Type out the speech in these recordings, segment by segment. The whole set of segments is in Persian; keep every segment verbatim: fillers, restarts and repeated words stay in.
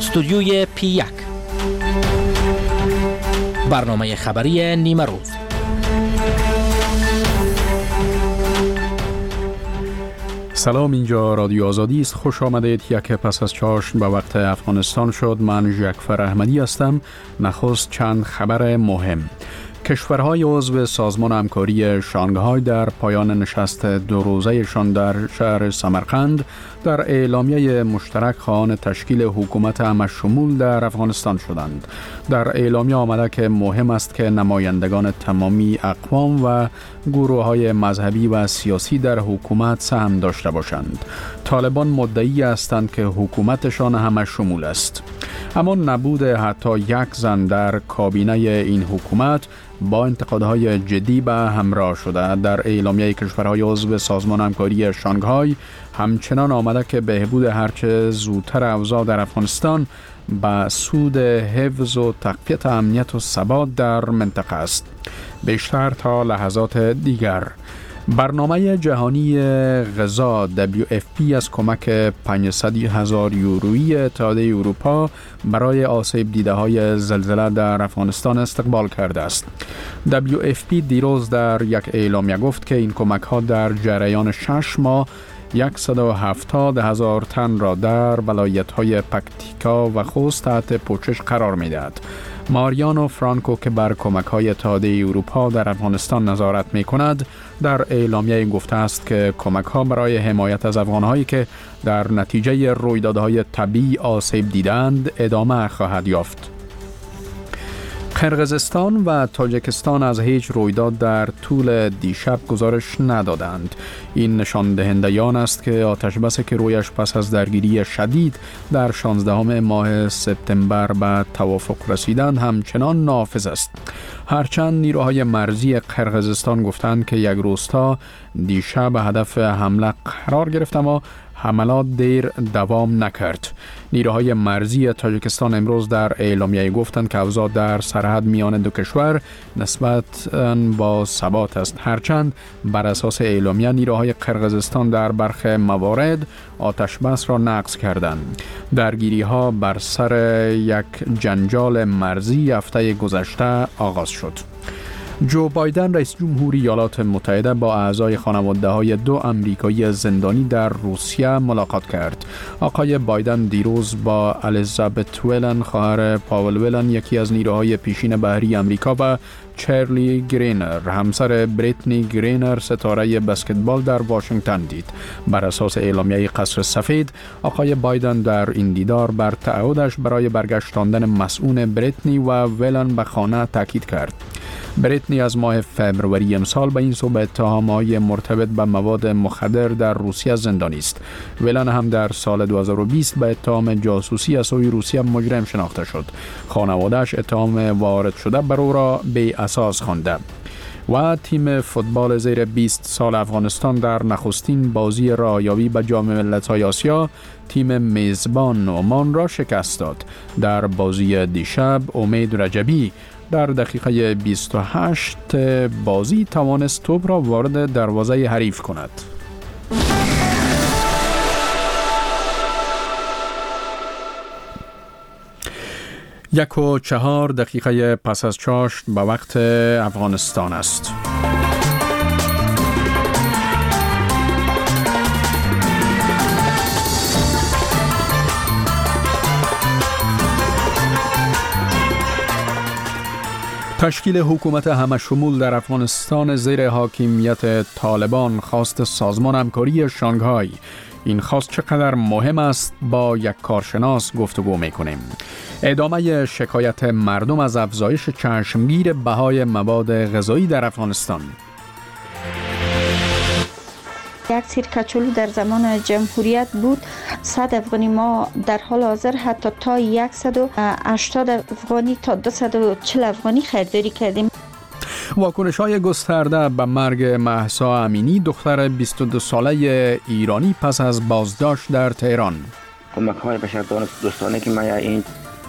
استودیوی پی یک، برنامه خبری نیمه روز. سلام، اینجا رادیو آزادی است. خوش آمدید. یک پس از چاشت به وقت افغانستان شد. من جعفر احمدی هستم. نخست چند خبر مهم. کشورهای عضو سازمان همکاری شانگهای در پایان نشست دو روزه‌شان در شهر سمرقند در اعلامیه مشترک خواهان تشکیل حکومت همه‌شمول در افغانستان شدند. در اعلامیه آمده که مهم است که نمایندگان تمامی اقوام و گروه‌های مذهبی و سیاسی در حکومت سهم داشته باشند. طالبان مدعی هستند که حکومتشان همه‌شمول است. اما نبود حتی یک زن در کابینه این حکومت با انتقادهای جدی به همراه شده. در اعلامیه کشورهای عضو سازمان همکاری شانگهای همچنان آمده که بهبود هرچه زودتر اوضاع در افغانستان به سود حفظ و تقویت امنیت و ثبات در منطقه است. بیشتر تا لحظات دیگر. برنامه جهانی غذا دبلیو اف پی از کمک پانصد هزار یورویی اتحادیه اروپا برای آسیب دیده های زلزله در افغانستان استقبال کرده است. دبلیو اف پی دیروز در یک اعلامیه گفت که این کمک ها در جریان شش ماه صد و هفتاد هزار تن را در ولایت های پکتیکا و خوست تحت پوشش قرار می دهد. ماریانو فرانکو که بر کمک های اتحادیه اروپا در افغانستان نظارت می کند در اعلامیه گفته است که کمک ها برای حمایت از افغان هایی که در نتیجه رویدادهای طبیعی آسیب دیدند ادامه خواهد یافت. قرقیزستان و تاجیکستان از هیچ رویداد در طول دیشب گزارش ندادند. این نشان دهندگان است که آتش بسی که رویش پس از درگیری شدید در شانزدهم ماه سپتامبر به توافق رسیدند همچنان نافذ است. هرچند نیروهای مرزی قرقیزستان گفتند که یک روستا دیشب هدف حمله قرار گرفت اما حملات دیر دوام نکرد. نیروهای مرزی تاجیکستان امروز در اعلامیه گفتند که اوضاع در سرحد میان دو کشور نسبتاً با ثبات است. هرچند بر اساس اعلامیه نیروهای قرقیزستان در برخی موارد آتش بس را نقض کردند. درگیری ها بر سر یک جنجال مرزی هفته گذشته آغاز شد. جو بایدن رئیس جمهوری ایالات متحده با اعضای خانواده های دو امریکایی زندانی در روسیه ملاقات کرد. آقای بایدن دیروز با الیزابت ولن خواهر پاول ولن یکی از نیروهای پیشین بحری امریکا و چارلی گرینر همسر بریتنی گرینر ستاره بسکتبال در واشنگتن دید. بر اساس اعلامیه قصر سفید آقای بایدن در این دیدار بر تعهدش برای برگشتاندن مسئول بریتنی و ولن به خانه تاکید کرد. بریتنی از ماه فوریه امسال به این سو به اتهام‌های مرتبط به مواد مخدر در روسیه زندانی است. ولن هم در سال دو هزار و بیست به اتهام جاسوسی از سوی روسیه مجرم شناخته شد. خانواده‌اش اتهام وارد شده بر او را بی اساس خوانده. و تیم فوتبال زیر بیست سال افغانستان در نخستین بازی رایاوی به جام ملت‌های آسیا تیم میزبان عمان را شکست داد. در بازی دیشب امید رجبی در دقیقه بیست و هشت بازی توانست توپ را وارد دروازه حریف کند. یک و چهار دقیقه پس از چاشت به وقت افغانستان است. تشکیل حکومت همه‌شمول در افغانستان زیر حاکمیت طالبان خواست سازمان همکاری شانگهای. این خواست چقدر مهم است با یک کارشناس گفتگو می‌کنیم. ادامه شکایت مردم از افزایش چشمگیر بهای مواد غذایی در افغانستان. یک سیر کچولو در زمان جمهوریت بود صد افغانی، ما در حال حاضر حتی تا صد و هشتاد افغانی تا دویست و چهل افغانی خریداری کردیم. واکنش‌های گسترده به مرگ مهسا امینی دختر بیست و دو ساله ایرانی پس از بازداشت در تهران. کمک‌های بشردوستانه که من این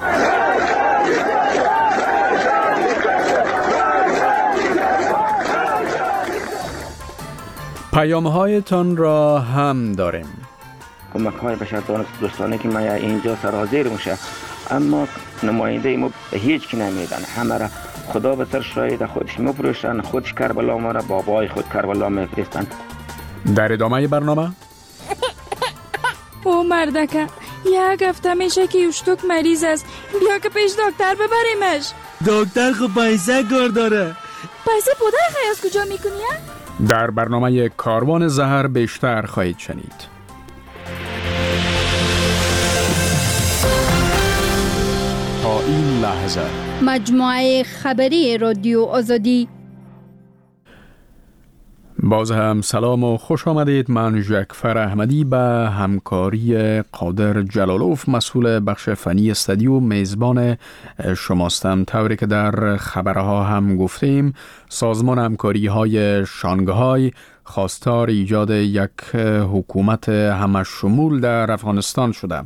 پیام‌هایتان را هم داریم. کمک‌های بشردوستانه که من اینجا سرحاضر میشه اما نماینده ما هیچ کی نمیدن، همه را خدا به سر شاید خودش میفروشن، خودش کربلا ما را بابای خود کربلا میفرستن. در ادامه برنامه او مردکه یک هفته میشه که یوشتوک مریض است، بیا که پیش دکتر ببریمش. دکتر خب پیسه کار داره. پیسه پدر خیاز کجا میکنی؟ در برنامه کاروان زهر بیشتر خواهید شنید. تا این لحظه مجموعه خبری رادیو آزادی. باز هم سلام و خوش آمدید. من ژکفر احمدی به همکاری قادر جلالوف مسئول بخش فنی استودیو میزبان شماستم. طوری که در خبرها هم گفتیم، سازمان همکاری های شانگهای خواستار ایجاد یک حکومت همشمول در افغانستان شده.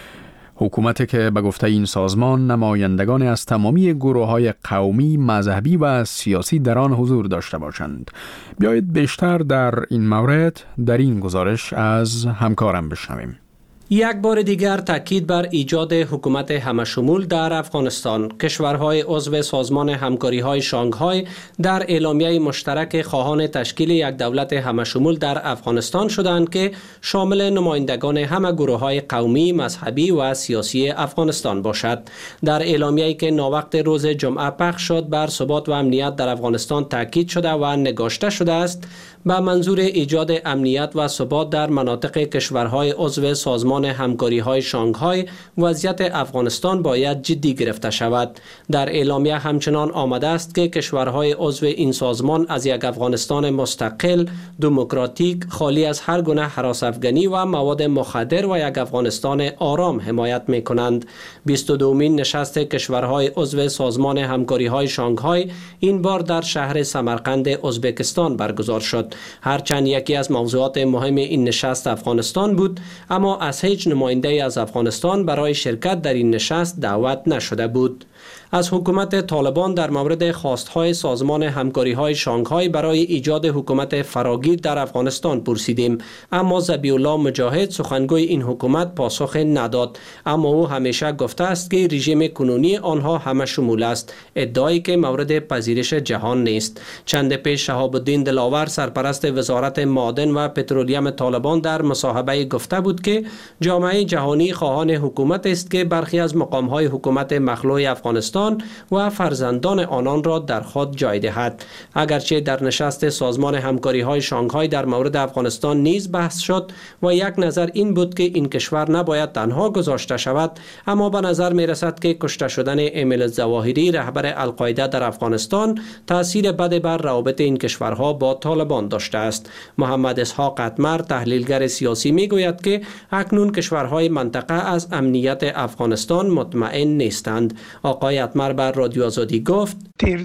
حکومتی که به گفته این سازمان نمایندگان از تمامی گروه‌های قومی، مذهبی و سیاسی در آن حضور داشته باشند. بیایید بیشتر در این مورد در این گزارش از همکارم بشنویم. یک بار دیگر تاکید بر ایجاد حکومت همشمول در افغانستان. کشورهای عضو سازمان همکاری‌های شانگهای در اعلامیه مشترک خواهان تشکیل یک دولت همشمول در افغانستان شدند که شامل نمایندگان همه گروه‌های قومی، مذهبی و سیاسی افغانستان باشد. در اعلامیه‌ای که ناوقت روز جمعه پخش شد، بر ثبات و امنیت در افغانستان تاکید شده و نگاشته شده است به منظور ایجاد امنیت و ثبات در مناطق کشورهای عضو سازمان همکاری‌های شانگهای وضعیت افغانستان باید جدی گرفته شود. در اعلامیه همچنان آمده است که کشورهای عضو این سازمان از یک افغانستان مستقل، دموکراتیک، خالی از هر گونه هراس افغانی و مواد مخدر و یک افغانستان آرام حمایت می‌کنند. بیست و دومین نشست کشورهای عضو سازمان همکاری‌های شانگهای این بار در شهر سمرقند ازبکستان برگزار شد. هرچند یکی از موضوعات مهم این نشست افغانستان بود، اما از هیچ نماینده از افغانستان برای شرکت در این نشست دعوت نشده بود. از حکومت طالبان در مورد خواستهای سازمان همکاری‌های شانگهای برای ایجاد حکومت فراگیر در افغانستان پرسیدیم، اما ذبیح الله مجاهد سخنگوی این حکومت پاسخ نداد. اما او همیشه گفته است که رژیم کنونی آنها همه شمول است، ادعایی که مورد پذیرش جهان نیست. چند پیش شهاب الدین دلاور سرپرست وزارت معادن و پترولیم طالبان در مصاحبه گفته بود که جامعه جهانی خواهان حکومت است که برخی از مقام‌های حکومت مخلوع افغانستان و فرزندان آنان را در خود جای دهد. اگرچه در نشست سازمان همکاری‌های شانگهای در مورد افغانستان نیز بحث شد و یک نظر این بود که این کشور نباید تنها گذاشته شود، اما به نظر می رسد که کشته شدن امیل الظواهری رهبر القاعده در افغانستان تاثیر بد بر روابط این کشورها با طالبان داشته است. محمد اسحاق اتمر تحلیلگر سیاسی می گوید که اکنون کشورهای منطقه از امنیت افغانستان مطمئن نیستند. آقای اتمر بر رادیو آزادی گفت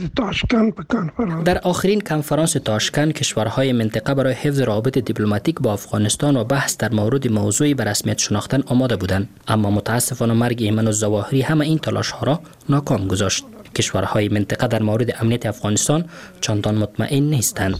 در آخرین کنفرانس تاشکند کشورهای منطقه برای حفظ روابط دیپلماتیک با افغانستان و بحث در مورد موضوعی به رسمیت شناختن آماده بودند، اما متاسفانه مرگ ایمن الظواهری همه این تلاش‌ها را ناکام گذاشت. کشورهای منطقه در مورد امنیت افغانستان چندان مطمئن نیستند.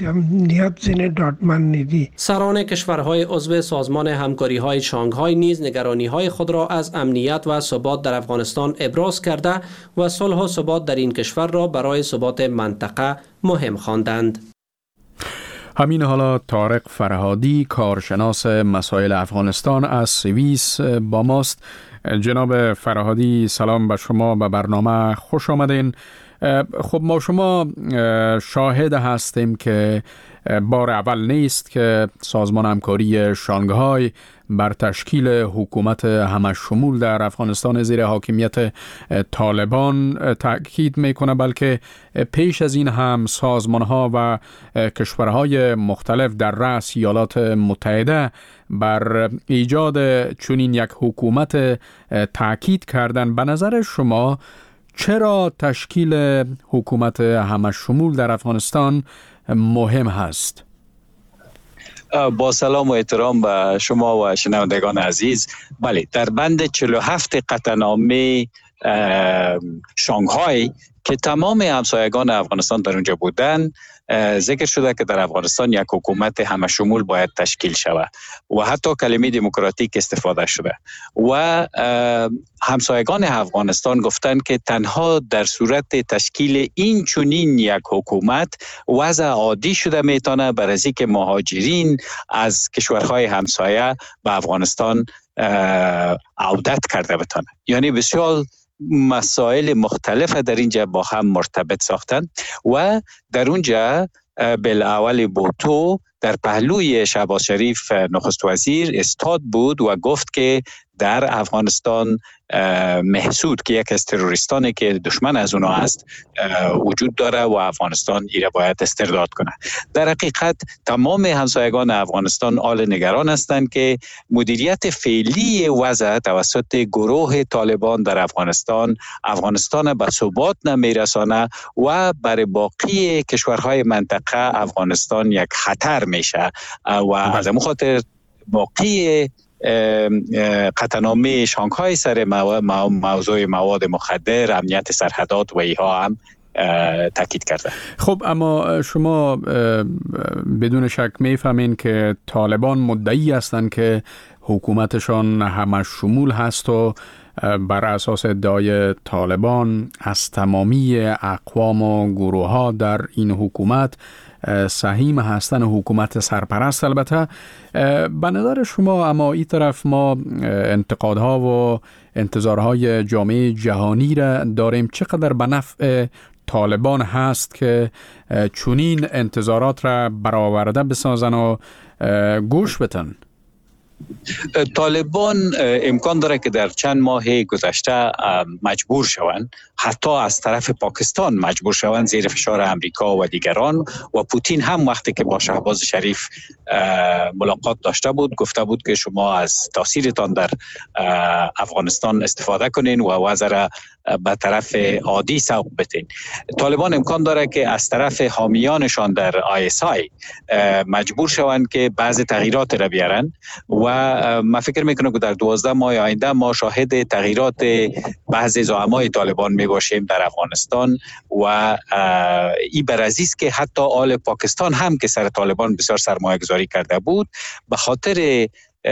سران کشورهای عضو سازمان همکاری‌های شانگهای نیز نگرانی‌های خود را از امنیت و ثبات در افغانستان ابراز کرده و صلح و ثبات در این کشور را برای ثبات منطقه مهم خواندند. همین حالا طارق فرهادی کارشناس مسائل افغانستان از سوئیس با ماست. جناب فرهادی سلام به شما، به برنامه خوش آمدین. خب ما شما شاهد هستیم که بار اول نیست که سازمان همکاری شانگهای بر تشکیل حکومت همشمول در افغانستان زیر حاکمیت طالبان تاکید میکنه، بلکه پیش از این هم سازمانها و کشورهای مختلف در رأس ایالات متحده بر ایجاد چنین یک حکومت تاکید کردن. به نظر شما چرا تشکیل حکومت همشمول در افغانستان مهم هست؟ با سلام و احترام به شما و شنوندگان عزیز، بله، در بند چهل و هفت قطعنامه شانگهای که تمام همسایگان افغانستان در اونجا بودن، ذکر شده که در افغانستان یک حکومت همه شمول باید تشکیل شود و حتی کلمه دموکراتیک استفاده شده و همسایگان افغانستان گفتند که تنها در صورت تشکیل این چنین یک حکومت وضع عادی شده میتونه برای اینکه مهاجرین از کشورهای همسایه به افغانستان عودت کرده بتونه. یعنی بسیار مسائل مختلف در اینجا با هم مرتبط ساختن و در اونجا بالاول بوتو در پهلوی شهباز شریف نخست وزیر استاد بود و گفت که در افغانستان محسود که یک از تروریستانی که دشمن از اونا است وجود داره و افغانستان ایره باید استرداد کنه. در حقیقت تمام همسایگان افغانستان آل نگران هستند که مدیریت فعلی وضع توسط گروه طالبان در افغانستان افغانستان به ثبات نمیرسانه و برای باقی کشورهای منطقه افغانستان یک خطر میشه و از همون خاطر باقی قطعنامه شانگهای سر موضوع مواد مخدر، امنیت سرحدات و ایها هم تاکید کرده. خب اما شما بدون شک میفهمین که طالبان مدعی هستند که حکومتشان همه شمول هست و بر اساس ادعای طالبان از تمامی اقوام و گروه ها در این حکومت سهیم هستن حکومت سرپرست. البته به نظر شما اما این طرف ما انتقادها و انتظارهای جامعه جهانی را داریم، چقدر به نفع طالبان هست که چنین انتظارات را برآورده بسازن و گوش بدن؟ طالبان امکان داره که در چند ماه گذشته مجبور شوند، حتی از طرف پاکستان مجبور شوند زیر فشار امریکا و دیگران و پوتین هم وقتی که با شهباز شریف ملاقات داشته بود گفته بود که شما از تاثیرتان در افغانستان استفاده کنین و وضع را به طرف عادی سوق بدین. طالبان امکان داره که از طرف حامیانشان در آی اس آی مجبور شوند که بعض تغییرات را بیارن و من فکر میکنم که در دوازده ماه آینده ما شاهد تغییرات بعضی زعمای طالبان میباشیم در افغانستان و این برازی است که حتی آل پاکستان هم که سر طالبان بسیار سرمایه گذاری کرده بود به خاطر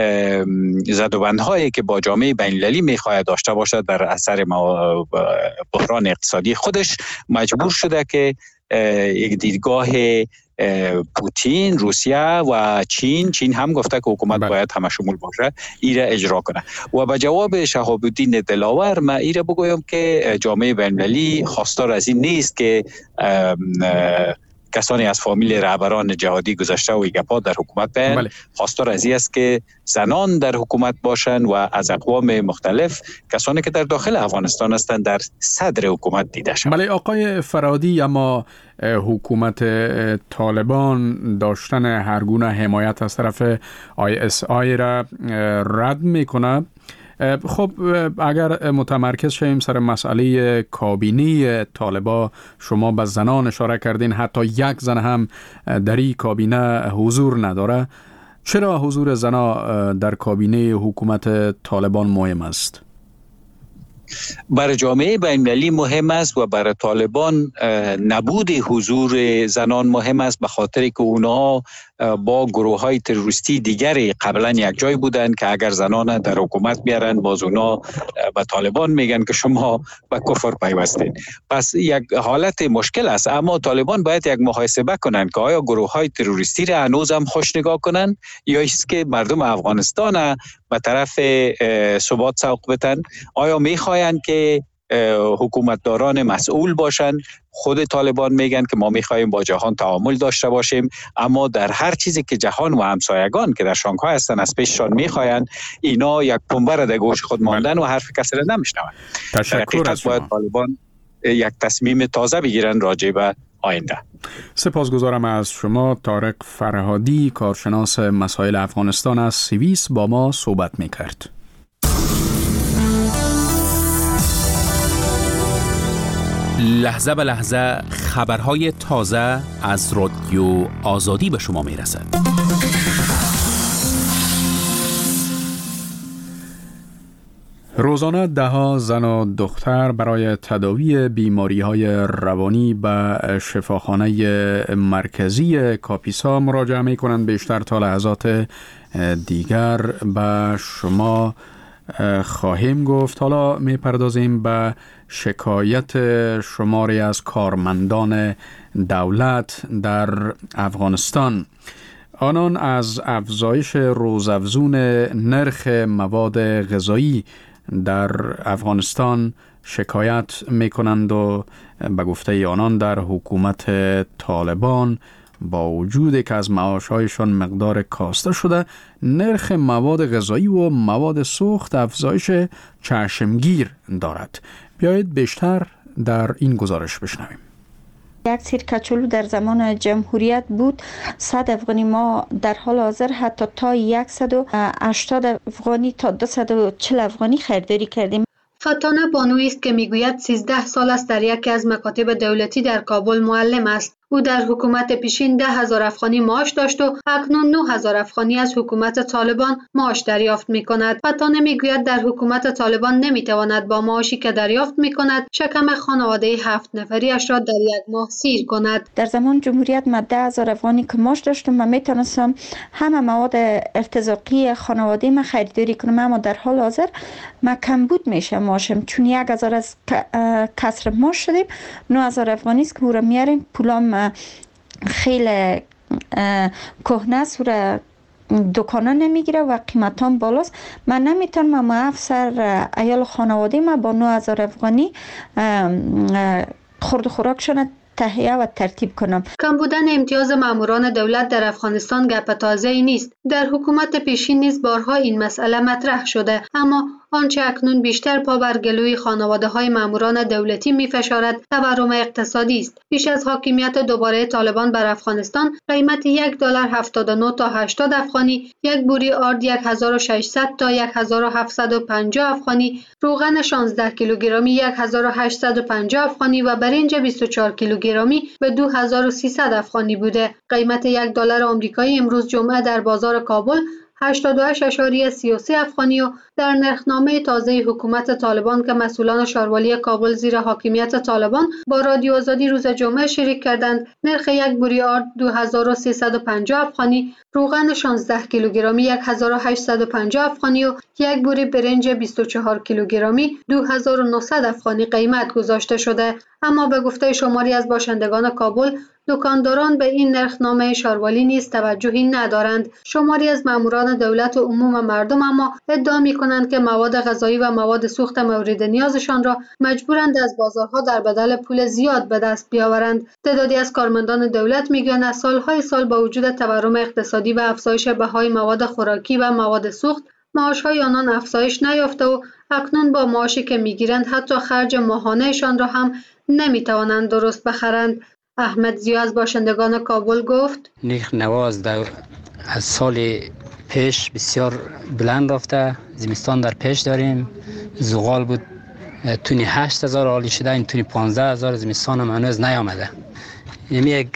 زدوبندهایی که با جامعه بین‌المللی میخواهد داشته باشد در اثر بحران اقتصادی خودش مجبور شده که یک دیدگاه پوتین، روسیه و چین چین هم گفته که حکومت بله. باید همه شمول باشه ایره اجرا کنه و به جواب شهاب الدین دلاور من ایره بگویم که جامعه بین‌المللی خواستار از این نیست که اه اه کسانی از فامیل رهبران جهادی گذشته و ایگپا در حکومت بین بله. خواستار از این است که زنان در حکومت باشند و از اقوام مختلف کسانی که در داخل افغانستان هستند در صدر حکومت دیده شوند. بله آقای فرادی، اما حکومت طالبان داشتن هر گونه حمایت از طرف آی اس آی را رد میکنه. خب اگر متمرکز شویم سر مسئله کابینه طالبان، شما به زنان اشاره کردین، حتی یک زن هم در این کابینه حضور نداره. چرا حضور زنان در کابینه حکومت طالبان مهم است؟ برای جامعه بین‌المللی مهم است و برای طالبان نبود حضور زنان مهم است به خاطر که اونا با گروه های تروریستی دیگری قبلا یک جای بودند که اگر زنان در حکومت بیارن باز اونا به طالبان میگن که شما به کفر پیوستین. پس یک حالت مشکل است، اما طالبان باید یک محاسبه کنن که آیا گروه های تروریستی را هنوز هم خوش نگاه کنن یا است که مردم افغانستان به طرف ثبات سوق بدن. آیا میخواین که حکومتداران مسئول باشن؟ خود طالبان میگن که ما میخوایم با جهان تعامل داشته باشیم، اما در هر چیزی که جهان و همسایگان که در شانگهای هستن از پیششان میخواین اینا یک پنبه را در گوش خود ماندن و حرف کسی را نمیشنون. تشکر از شما. باید طالبان یک تصمیم تازه بگیرن راجع به آینده. سپاسگزارم از شما. طارق فرهادی، کارشناس مسائل افغانستان از سوئیس، با ما صحبت میکرد. لحظه به لحظه خبرهای تازه از رادیو آزادی به شما میرسد. روزانه ده ها زن و دختر برای تداوی بیماری های روانی به شفاخانه مرکزی کاپیسا مراجعه می کنند. بیشتر تا لحظات دیگر به شما خواهیم گفت. حالا می پردازیم به شکایت شماری از کارمندان دولت در افغانستان. آنان از افزایش روزافزون نرخ مواد غذایی در افغانستان شکایت می کنند و به گفته آنان در حکومت طالبان با وجود که از معاشهایشان مقدار کاسته شده، نرخ مواد غذایی و مواد سوخت افزایش چشمگیر دارد. بیایید بیشتر در این گزارش بشنویم. یک سیر کچالو در زمان جمهوریت بود صد افغانی، ما در حال حاضر حتی تا صد و هشتاد افغانی تا دویست و چهل افغانی خریداری کردیم. فتانه بانویی است که میگوید سیزده سال است در یکی از مکاتب دولتی در کابل معلم است. او در حکومت پیشین ده هزار افغانی معاش داشت و اکنون نه هزار افغانی از حکومت طالبان معاش دریافت می کند. فتانه می گوید در حکومت طالبان نمی تواند با معاشی که دریافت می کند شکم خانواده هفت نفریش را در یک ماه سیر کند. در زمان جمهوریت من ده هزار افغانی که معاش داشتم و می توانستم همه مواد ارتزاقی خانواده من خریداری کنم، اما در حال حاضر ما کمبود میشه معاشم، چون یک هزار از کسر معاش شدیم، نه هزار افغانی است که او را میاریم. پولام خیلی کهنه است و دکانه نمیگیره و قیمتان بالاست. من نمیتونم اما افسر ایال خانواده ما با نه هزار افغانی خورد خوراکشان تهیه و ترتیب کنم. کم بودن امتیاز ماموران دولت در افغانستان گپ تازه‌ای نیست. در حکومت پیشین نیز بارها این مسئله مطرح شده، اما آنچه اکنون بیشتر پا بر گلوی خانواده‌های ماموران دولتی می‌فشارد تورم اقتصادی است. پیش از حاکمیت دوباره طالبان بر افغانستان قیمت یک دلار هفتاد و نه تا هشتاد افغانی، یک بوری آرد یک هزار و ششصد تا یک هزار و هفتصد و پنجاه افغانی، روغن شانزده کیلوگرمی یک هزار و هشتصد و پنجاه افغانی و برنج بیست و چهار کیلوگرمی به دو هزار و سیصد افغانی بوده. قیمت یک دلار آمریکایی امروز جمعه در بازار کابل هشتاد و هشت ممیز سی و سه افغانی و در نرخنامه تازه حکومت طالبان که مسئولان شاروالی کابل زیر حاکمیت طالبان با رادیو آزادی روز جمعه شریک کردند، نرخ یک بوری آرد دو هزار و سیصد و پنجاه افغانی، روغن شانزده کیلوگرمی یک هزار و هشتصد و پنجاه افغانی و یک بوری برنج بیست و چهار کیلوگرمی دو هزار و نهصد افغانی قیمت گذاشته شده. اما به گفته شماری از باشندگان کابل، دکانداران به این نرخنامه شاروالی نیز توجهی ندارند. شماری از ماموران دولت و عموم مردم اما ادعا می‌کنند که مواد غذایی و مواد سوخت مورد نیازشان را مجبورند از بازارها در بدل پول زیاد به دست بیاورند. تعدادی از کارمندان دولت میگویند از سالهای سال با وجود تورم اقتصادی و افزایش بهای مواد خوراکی و مواد سوخت، معاش‌های آنان افزایش نیافته و اکنون با معاشی که می‌گیرند حتی خرج ماهانه‌شان را هم نمی‌توانند درست بخرند. احمد زیا از باشندگان کابل گفت: نرخ نواز در از سال پیش بسیار بلند رفته. زمستان در پیش داریم، زغال بود تونی هشت هزار عالی شده، این تونی پانزده هزار، زمستان هم هنوز نیامده. این یک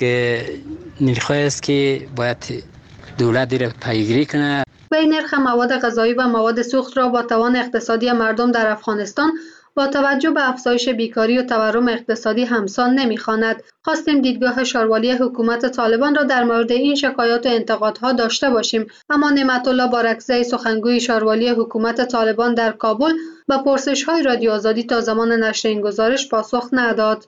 نرخ است که باید دولت دیره پیگیری کنه. به نرخ مواد غذایی و مواد سوخت را با توان اقتصادی مردم در افغانستان با توجه به افزایش بیکاری و تورم اقتصادی همسان نمی‌خواند. خواستیم دیدگاه شاروالی حکومت طالبان را در مورد این شکایات و انتقادها داشته باشیم، اما نعمت الله بارکزی سخنگوی شاروالی حکومت طالبان در کابل به پرسش‌های رادیو آزادی تا زمان نشر این گزارش پاسخ نداد.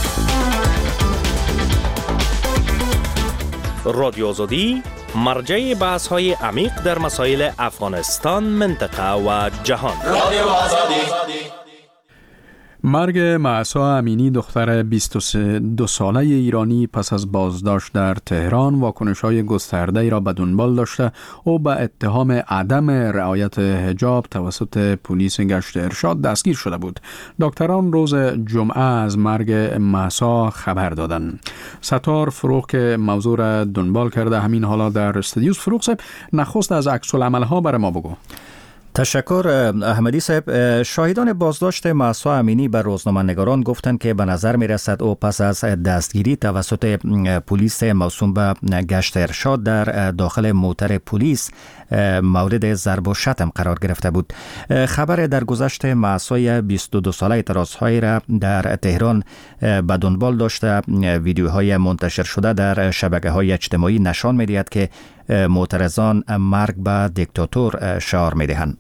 رادیو آزادی مرجع بحث‌های عمیق در مسائل افغانستان، منطقه و جهان. رادیو آزادی. مرگ مهسا امینی دختر بیست و دو ساله ایرانی پس از بازداشت در تهران واکنش‌های گسترده‌ای را به دنبال داشته و به اتهام عدم رعایت حجاب توسط پلیس گشت ارشاد دستگیر شده بود. دکتران روز جمعه از مرگ مهسا خبر دادند. ستار فروغ که موضوع را دنبال کرده همین حالا در استودیوس. فروغ صاحب، نخست از عکس‌العمل‌ها برای ما بگو. تشکر احمدی صاحب. شاهدان بازداشت مهسا امینی به روزنامه‌نگاران گفتند که به نظر می رسد او پس از دستگیری توسط پلیس موسوم به گشت ارشاد در داخل موتر پلیس مورد ضرب و شتم قرار گرفته بود. خبر درگذشت مهسا بیست و دو ساله اعتراض‌هایی را در تهران به دنبال داشته ویدیوهای منتشر شده در شبکه‌های اجتماعی نشان می‌دهد که معترضان مرگ به دیکتاتور شعار می‌دهند.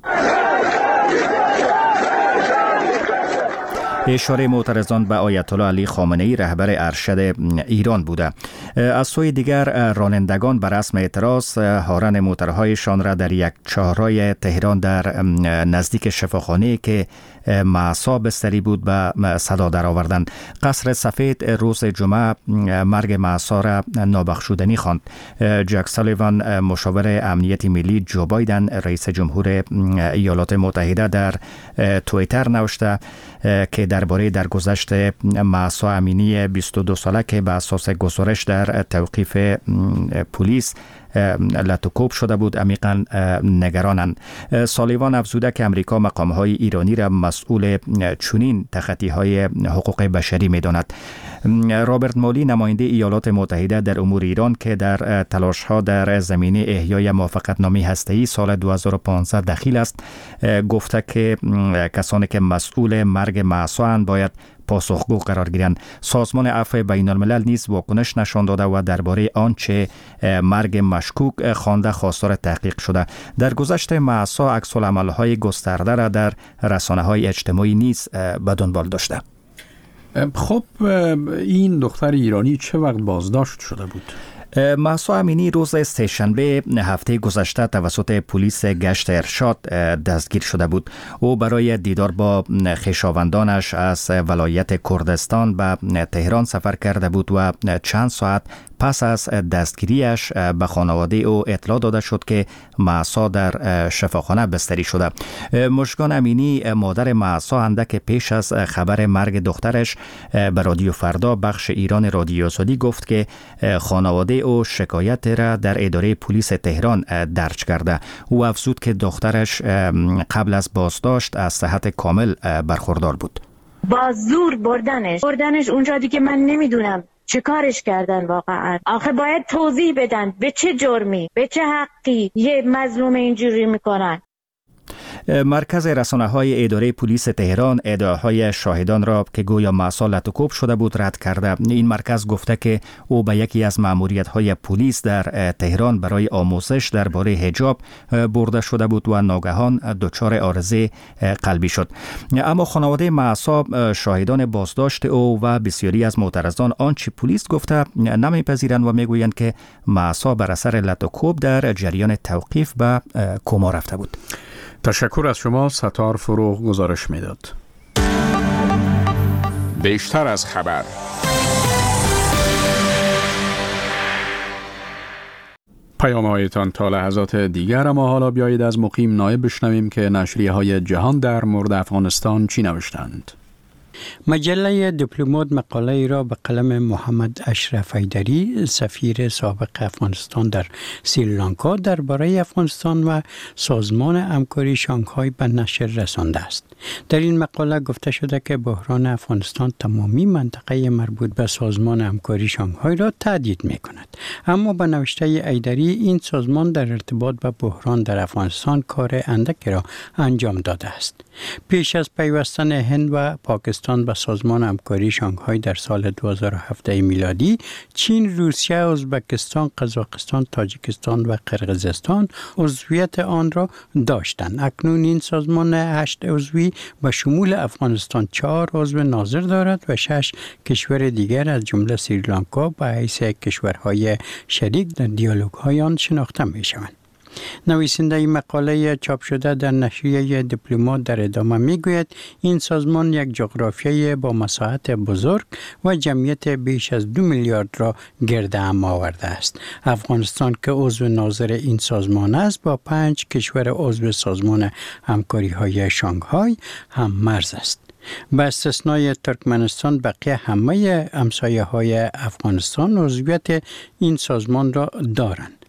اشاره معترضان به آیت الله علی خامنه‌ای رهبر ارشد ایران بوده. از سوی دیگر رانندگان بر رسم اعتراض هارن موترهایشان را در یک چهارراه تهران در نزدیک شفاخانه که مهسا بستری بود به صدا درآوردند. قصر سفید روز جمعه مرگ مهسا را نابخشودنی خواند. جک سالیوان مشاور امنیت ملی جو بایدن رئیس جمهور ایالات متحده در توییتر نوشته که درباره درگذشت مهسا امینی بیست و دو ساله که به اساس گزارش در توقیف پلیس لطوکوب شده بود عمیقاً نگرانند. سالیوان افزوده که امریکا مقام‌های ایرانی را مسئول چنین تخطی‌های حقوق بشری می‌داند. رابرت مولی نماینده ایالات متحده در امور ایران که در تلاش‌ها در زمینه احیای موافقتنامه هسته‌ای سال دو هزار و پانزده دخیل است، گفته که کسانی که مسئول مرگ مهسا اند باید پاسخگو قرار گیرند. سازمان عفو بین الملل نیز واکنش نشان داده و درباره آنچه مرگ مشکوک خوانده خواستار تحقیق شده. در گذشت مهسا عکس‌العمل‌های گسترده را در رسانه‌های اجتماعی نیز به دنبال داشته. خب این دختر ایرانی چه وقت بازداشت شده بود؟ مهسا امینی روز سه‌شنبه هفته گذشته توسط پلیس گشت ارشاد دستگیر شده بود. او برای دیدار با خویشاوندانش از ولایت کردستان به تهران سفر کرده بود و چند ساعت پس از دستگیریش به خانواده او اطلاع داده شد که مهسا در شفاخانه بستری شده. مژگان امینی مادر مهسا اندک پیش از خبر مرگ دخترش به رادیو فردا بخش ایران رادیو آزادی گفت که خانواده او شکایت را در اداره پلیس تهران درج کرده. او افزود که دخترش قبل از بازداشت از صحت کامل برخوردار بود. با زور بردنش بردنش اونجا دیگه من نمیدونم چه کارش کردن واقعا. آخه باید توضیح بدن به چه جرمی، به چه حقی یه مظلوم اینجوری میکنن. مرکز رسانه‌های اداره پلیس تهران ادعاهای شاهدان را که گویا مهسا لطوکوب شده بود رد کرده. این مرکز گفته که او به یکی از مأموریت‌های پلیس در تهران برای آموزش درباره حجاب برده شده بود و ناگهان دچار عارضه قلبی شد. اما خانواده مهسا شاهدان بازداشت او و بسیاری از معترضان آنچه پلیس گفته نمیپذیرند و میگویند که مهسا بر اثر لطوکوب در جریان توقیف به کما رفته بود. تشکر از شما. ستار فروغ گزارش میداد. بیشتر از خبر. پیام هایتان تا لحظات دیگر، اما حالا بیایید از مقیم نایب بشنویم که نشریه های جهان در مورد افغانستان چی نوشتند. مجله دیپلمات مقاله ای را به قلم محمد اشرف حیدری سفیر سابق افغانستان در سریلانکا درباره افغانستان و سازمان همکاری شانگهای به نشر رسانده است. در این مقاله گفته شده که بحران افغانستان تمامی منطقه مربوط به سازمان همکاری شانگهای را تهدید می کند. اما به نوشته حیدری این سازمان در ارتباط به بحران در افغانستان کار اندکی را انجام داده است. پیش از پیوستن هند و پاکستان به سازمان همکاری شانگهای در سال دو هزار و هفده میلادی، چین، روسیه، ازبکستان، قزاقستان، تاجیکستان و قرقیزستان عضویت آن را داشتند. اکنون این سازمان هشت عضوی به شمول افغانستان چهار عضو ناظر دارد و شش کشور دیگر از جمله سریلانکا به حیث کشورهای شریک در دیالوگ‌های آن شناخته می‌شوند. نویسنده این مقاله چاپ شده در نشریه دیپلمات در ادامه میگوید این سازمان یک جغرافیای با مساحت بزرگ و جمعیت بیش از دو میلیارد را گرد هم آورده است. افغانستان که عضو ناظر این سازمان است با پنج کشور عضو سازمان همکاری های شانگهای هم مرز است. با استثنای ترکمنستان بقیه همه همسایه های افغانستان عضویت این سازمان را دارند.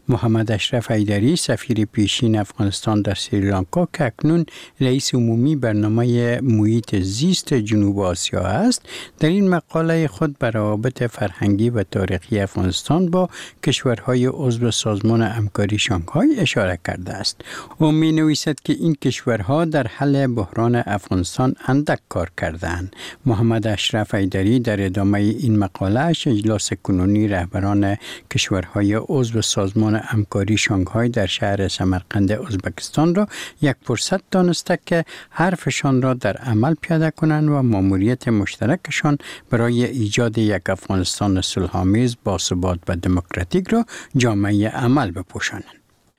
محمد اشرف حیدری سفیر پیشین افغانستان در سریلانکا که اکنون رئیس عمومی برنامه محیط زیست جنوب آسیا است، در این مقاله خود بر روابط فرهنگی و تاریخی افغانستان با کشورهای عضو سازمان همکاری شانگهای اشاره کرده است. او می نویسد که این کشورها در حل بحران افغانستان اندک کار کردند. محمد اشرف حیدری در ادامه این مقاله اش اجلاس کنونی رهبران کشورهای عضو سازمان همکاری شانگهای در شهر سمرقند ازبکستان را یک فرصت دانسته که حرفشان را در عمل پیاده کنند و ماموریت مشترکشان برای ایجاد یک افغانستان صلح‌آمیز، باثبات و دموکراتیک را جامعه عمل بپوشانند.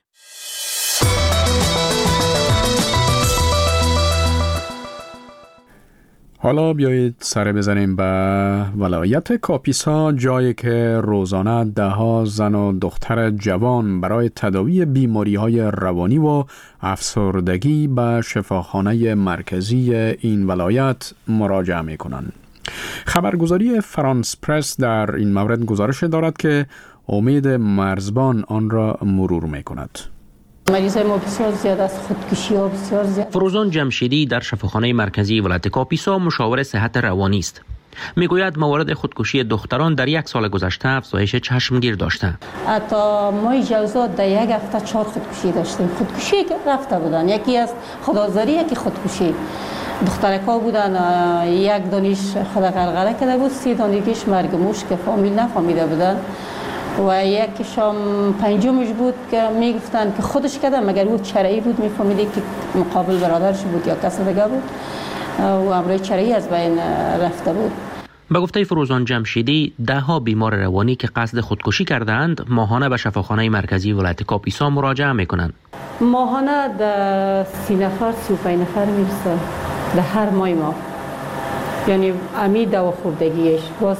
حالا بیایید سر بزنیم به ولایت کاپیسا، جایی که روزانه ده ها زن و دختر جوان برای تداوی بیماری های روانی و افسردگی به شفاخانه مرکزی این ولایت مراجعه می کنند. خبرگزاری فرانس پرس در این مورد گزارش دارد که امید مرزبان آن را مرور می کند. مریضای ما بسیار زیاد است، خودکشی ها بسیار زیاد. فروزان جمشیدی در شفاخانه مرکزی ولایت کاپیسا مشاور صحت روانی است. میگوید موارد خودکشی دختران در یک سال گذشته افزایش چشمگیر داشته. حتی ما جوزات در یک هفته چهار خودکشی داشتیم. خودکشی که رفته بودن، یکی از خدازاری، یکی خودکشی. دخترکا بودن، یک دانش خود غرغره کرده بود، سی دانگیش مرگ موش که فامیل نفهمیده بودن و یکیشم پنجمش بود که میگفتن که خودش کرده، مگر او چرایی بود، میفهمیدی که مقابل برادرش بود یا کس دیگه بود و امروی چرایی از بین رفته بود. به گفته فروزان جمشیدی، ده ها بیمار روانی که قصد خودکشی کردند ماهانه به شفاخانه مرکزی ولایت کاپیسا مراجعه میکنند. ماهانه در سی نفر سی و پنج نفر میرسه در هر ماه ما، یعنی امی دوا خوردگیش باز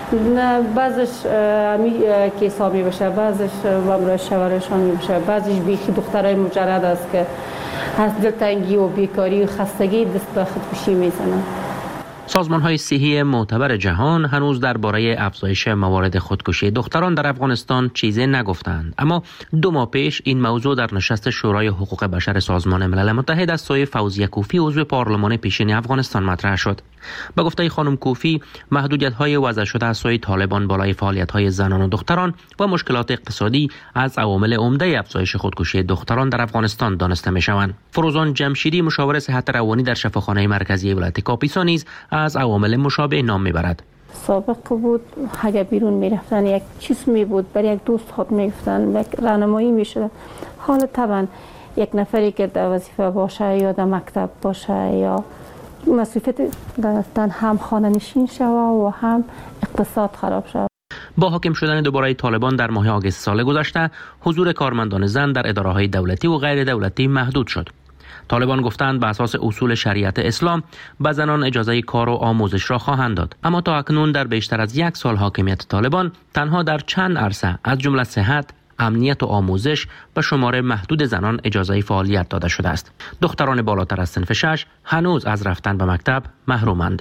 بعضش امی که حسابی بشه، بعضش امروی شوهرشان میشه، بعضش بیخی دخترای مجرد است که از دلتنگی و بیکاری و خستگی دست به خودکشی میزنن. سازمان‌های صحی معتبر جهان هنوز درباره افزایش موارد خودکشی دختران در افغانستان چیزی نگفتند، اما دو ماه پیش این موضوع در نشست شورای حقوق بشر سازمان ملل متحد از سوی فوزیه کوفی عضو پارلمان پیشین افغانستان مطرح شد. به گفته خانم کوفی، محدودیت‌های وضع شده از سوی طالبان بالای فعالیت‌های زنان و دختران و مشکلات اقتصادی از عوامل عمده افزایش خودکشی دختران در افغانستان دانسته می‌شوند. فروزان جمشیدی مشاور صحت روانی در شفاخانه مرکزی ولایت کاپیسا نیز از عوامل مشابه نام میبرد. سابق بود اگر بیرون میرفتن یک چیز می بود، برای یک دوست خود میگفتن، یک راهنمایی میشد. حالا طبعا یک نفری که در وظیفه باشه یا در مکتب باشه یا مسئولیت داشتن، هم خانه نشین شوه و هم اقتصاد خراب شوه. با حاکم شدن دوباره طالبان در ماه آگوست سال گذشته، حضور کارمندان زن در اداره‌های دولتی و غیر دولتی محدود شد. طالبان گفتند به اساس اصول شریعت اسلام به زنان اجازه کار و آموزش را خواهند داد، اما تا اکنون در بیشتر از یک سال حاکمیت طالبان تنها در چند عرصه از جمله صحت، امنیت و آموزش به شمار محدود زنان اجازه فعالیت داده شده است. دختران بالاتر از صنف شش هنوز از رفتن به مکتب محرومند.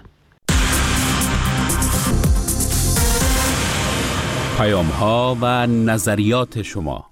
پیام ها و نظریات شما.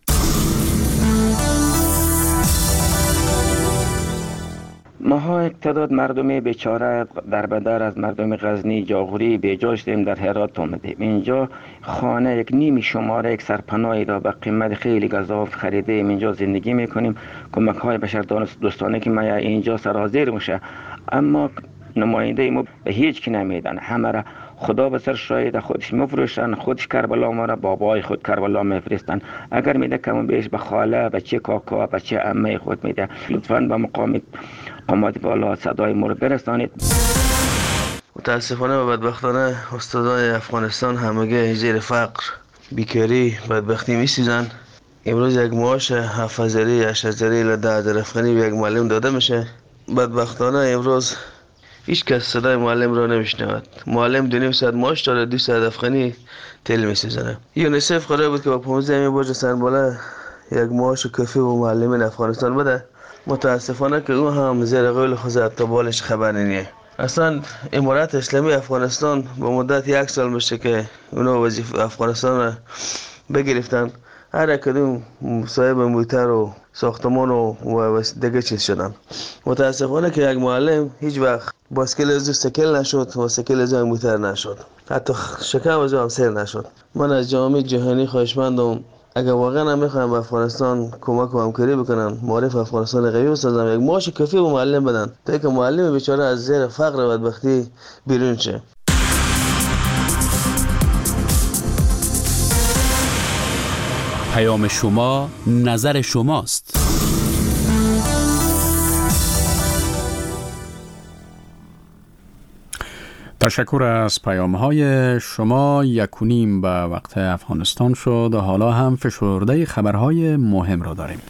ماها یک تعداد مردم بیچاره در بدر از مردم غزنی جاغوری بیجا شدیم، در هرات آمدیم. اینجا خانه یک نیمی شماره یک سرپناهی را به قیمت خیلی گزاف خریدیم، اینجا زندگی میکنیم. کمک های بشر دوستانه که ما اینجا سرازیر میشه، اما نماینده ما به هیچ کی نمیدن. همه را خدا به سر شاید خودش میفروشن، خودش کربلا ما را بابای خود کربلا میفرستن. اگر میده کم بیش به خاله، به چه کاکا، به چه عمه خود میده. لطفاً به مقام قامت بالا صدای ما رو برسانید. متاسفانه و بدبختانه استادان افغانستان همگی زیر فقر، بیکاری، بدبختی میسوزن. امروز یک معاش هفت هزاری، هشت هزاری الی ده هزار افغانی به یک معلم داده میشه. بدبختانه امروز هیچ کس صدای معلم را نمیشنود. معلم دو نیم ساعت معاش داره، دو ساعت افغانی تل میسوزنه. یونیسف قرار بود که با پانزده می برج سنباله یک معاش کافی به معلمین افغانستان بده. متاسفانه که اون هم زیر قول خود تا بالش خبر نیه. اصلا امارات اسلامی افغانستان با مدت یک سال میشه که اونا وظیفه افغانستان را بگرفتن. هر کدوم صاحب موتر و ساختمان و دیگه چیز شدن. متاسفانه که یک معلم هیچ وقت باسکل از سکل نشد و سکل از موتر نشد، حتی شکم از هم سیر نشد. من از جامعه جهانی خواهشمندم اگر واقعا هم میخوایم افغانستان کمک و همکاری بکنن، معرف افغانستان قوی بسازن، یک معاش کافی به معلم بدن تا اینکه معلم بیچاره از زیر فقر و بدبختی بیرون شه. پیام شما، نظر شماست. تشکر از پیام های شما. یک و نیم به وقت افغانستان شد. حالا هم فشرده خبرهای مهم را داریم.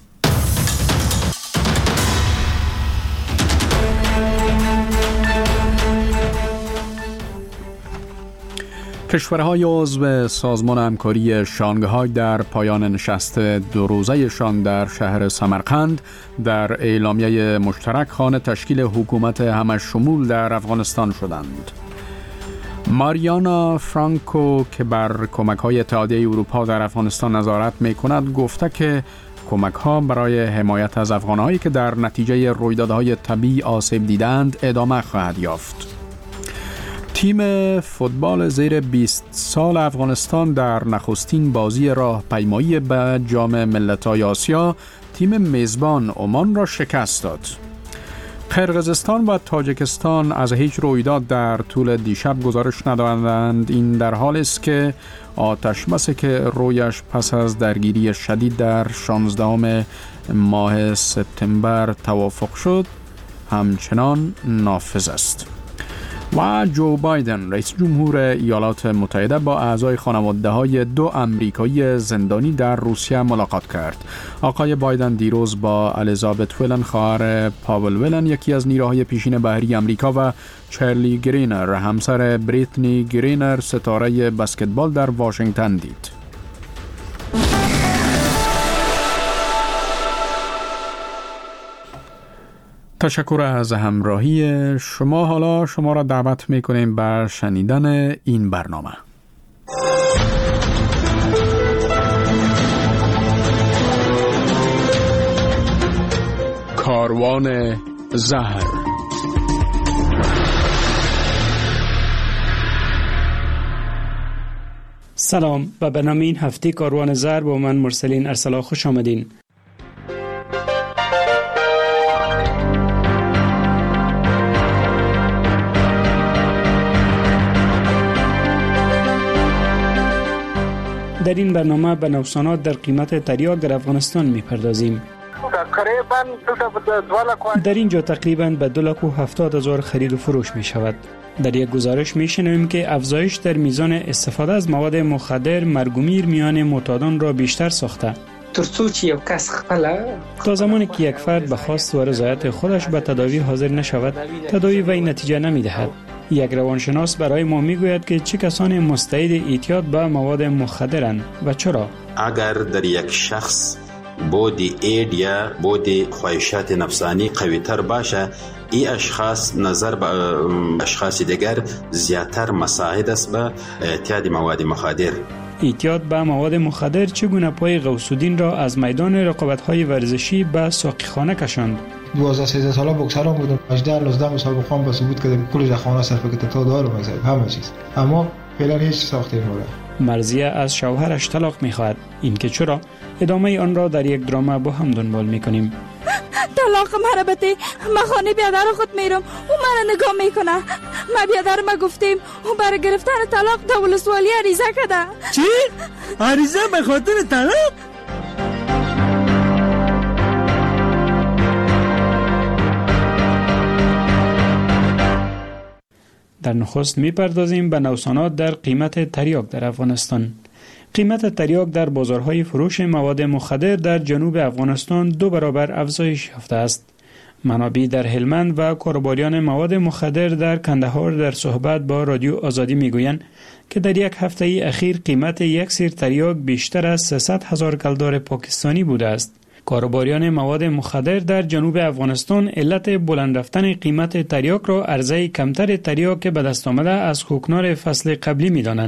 کشورهای عضو سازمان همکاری شانگهای در پایان نشست دو روزه‌شان در شهر سمرقند در اعلامیه مشترک خواهان تشکیل حکومت همشمول در افغانستان شدند. ماریانا فرانکو که بر کمک‌های اتحادیه اروپا در افغانستان نظارت می‌کند گفته که کمک‌ها برای حمایت از افغان‌هایی که در نتیجه رویدادهای طبیعی آسیب دیدند ادامه خواهد یافت. تیم فوتبال زیر بیست سال افغانستان در نخستین بازی راهپیمایی به جام ملت‌های آسیا تیم میزبان عمان را شکست داد. قرقیزستان و تاجیکستان از هیچ رویداد در طول دیشب گزارش ندادند. این در حالی است که آتشبسی که رویش پس از درگیری شدید در شانزدهم ماه سپتامبر توافق شد همچنان نافذ است. و جو بایدن رئیس جمهور ایالات متحده با اعضای خانواده‌های دو آمریکایی زندانی در روسیه ملاقات کرد. آقای بایدن دیروز با الیزابت ولن خواهر پاول ولن یکی از نیروهای پیشین بحری آمریکا و چارلی گرینر همسر بریتنی گرینر ستاره بسکتبال در واشنگتن دید. تشکر از همراهی شما. حالا شما را دعوت می‌کنیم به شنیدن این برنامه. کاروان زهر. سلام و به نام این هفته کاروان زهر با من مرسلین ارسلا خوش آمدین. در این برنامه به نوسانات در قیمت تریاک در افغانستان می‌پردازیم. در اینجا تقریباً به دو لاک و هفتاد هزار خرید و فروش می شود. در یک گزارش می شنویم که افزایش در میزان استفاده از مواد مخدر مرگومیر میان معتادان را بیشتر ساخته. ترڅو چې یو کس خپل تا زمانی که یک فرد به خواست و رضایت خودش به تداوی حاضر نشود، تداوی وی نتیجه نمی‌دهد. یک روانشناس برای ما میگوید که چه کسانی مستعد اعتیاد به مواد مخدرند و چرا. اگر در یک شخص بود اید یا بود خواهشات نفسانی قوی تر باشه، این اشخاص نظر به اشخاص دیگر زیادتر مساعد است به اعتیاد مواد مخدر. اعتیاد به مواد مخدر چگونه پای غوث الدین را از میدان رقابت‌های ورزشی به ساقیخانه کشاند؟ دوازده سیزده ساله بوکسران بودم. هجده نوزده مسابقه هم به ثبوت کردم کل خانه صرف کردم تا دارو مزید همه چیز، اما فعلا هیچ ساخته نمی‌کنه. مرضیه از شوهرش طلاق می‌خواهد. این که چرا؟ ادامه آن را در یک دراما با هم دنبال می‌کنیم. طلاق مربته ما خانه بیادر خود میرم، او مرا نگاه میکنه. ما بیادر ما گفتیم او برای گرفتن طلاق تا ولسوالی عریضه کرده. چی؟ عریضه به خاطر طلاق؟ در نخست میپردازیم به نوسانات در قیمت تریاک در افغانستان. قیمت تریاک در بازارهای فروش مواد مخدر در جنوب افغانستان دو برابر افزایش یافته است. منابع در هلمند و کاربریان مواد مخدر در کندهار در صحبت با رادیو آزادی میگویند که در یک هفته اخیر قیمت یک سیر تریاک بیشتر از سیصد هزار کلدار پاکستانی بوده است. کاربریان مواد مخدر در جنوب افغانستان علت بلند رفتن قیمت تریاک را عرضه کمتر تریاک که به دست آمده از کوکنار فصل قبلی می‌دانند.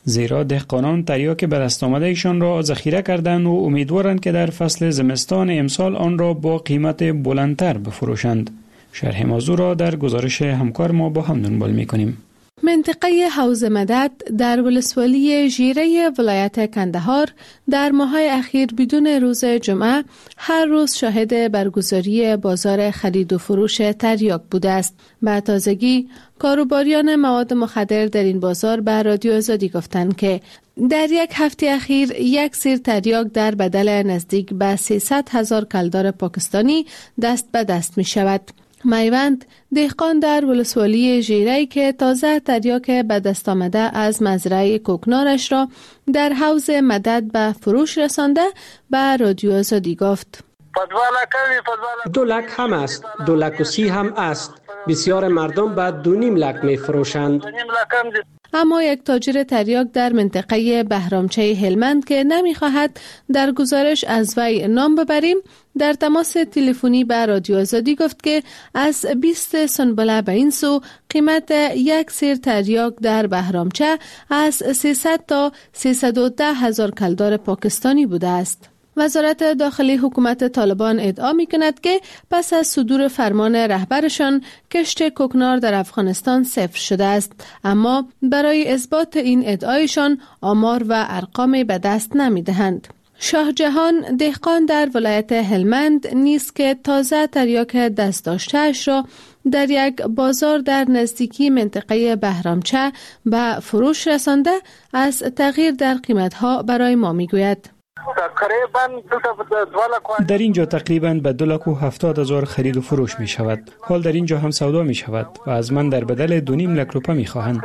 زیرا دهقانان تریاک به دست آمده ایشان را ذخیره کردند و امیدوارند که در فصل زمستان امسال آن را با قیمت بلندتر بفروشند. شرح موضوع را در گزارش همکار ما با هم دنبال می‌کنیم. منطقه حوض مدد در ولسوالی ژیره ولایت کندهار در ماه‌های اخیر بدون روز جمعه هر روز شاهد برگزاری بازار خرید و فروش تریاک بوده است. به تازگی کاروباریان مواد مخدر در این بازار به رادیو آزادی گفتند که در یک هفته اخیر یک سیر تریاک در بدل نزدیک به سیصد هزار کلدار پاکستانی دست به دست می شود. میوند دهقان در ولسوالی ژیره که تازه تریاک به دست آمده از مزرعه کوکنارش را در حوض مدد به فروش رسانده به رادیو آزادی گفت: دو لک هم است، دو لک و سی هم است. بسیار مردم به دو نیم لک می فروشند. اما یک تاجر تریاک در منطقه بهرامچه هلمند که نمی‌خواهد در گزارش از وی نام ببریم در تماس تلفنی به رادیو آزادی گفت که از بیست سنبله به این سو قیمت یک سیر تریاک در بهرامچه از سیصد تا سیصد و ده هزار کلدار پاکستانی بوده است. وزارت داخلی حکومت طالبان ادعا می کند که پس از صدور فرمان رهبرشان کشت کوکنار در افغانستان صفر شده است، اما برای اثبات این ادعایشان آمار و ارقام به دست نمی دهند. شاه جهان دهقان در ولایت هلمند نیز که تازه تریاک دست داشته‌اش را در یک بازار در نزدیکی منطقه بهرامچه به فروش رسانده از تغییر در قیمت‌ها برای ما می‌گوید. در اینجا تقریباً به دو لک و هفتاد هزار خرید و فروش می شود. حال در اینجا هم سودا می شود و از من در بدل دو نیم لک روپه می خواهند.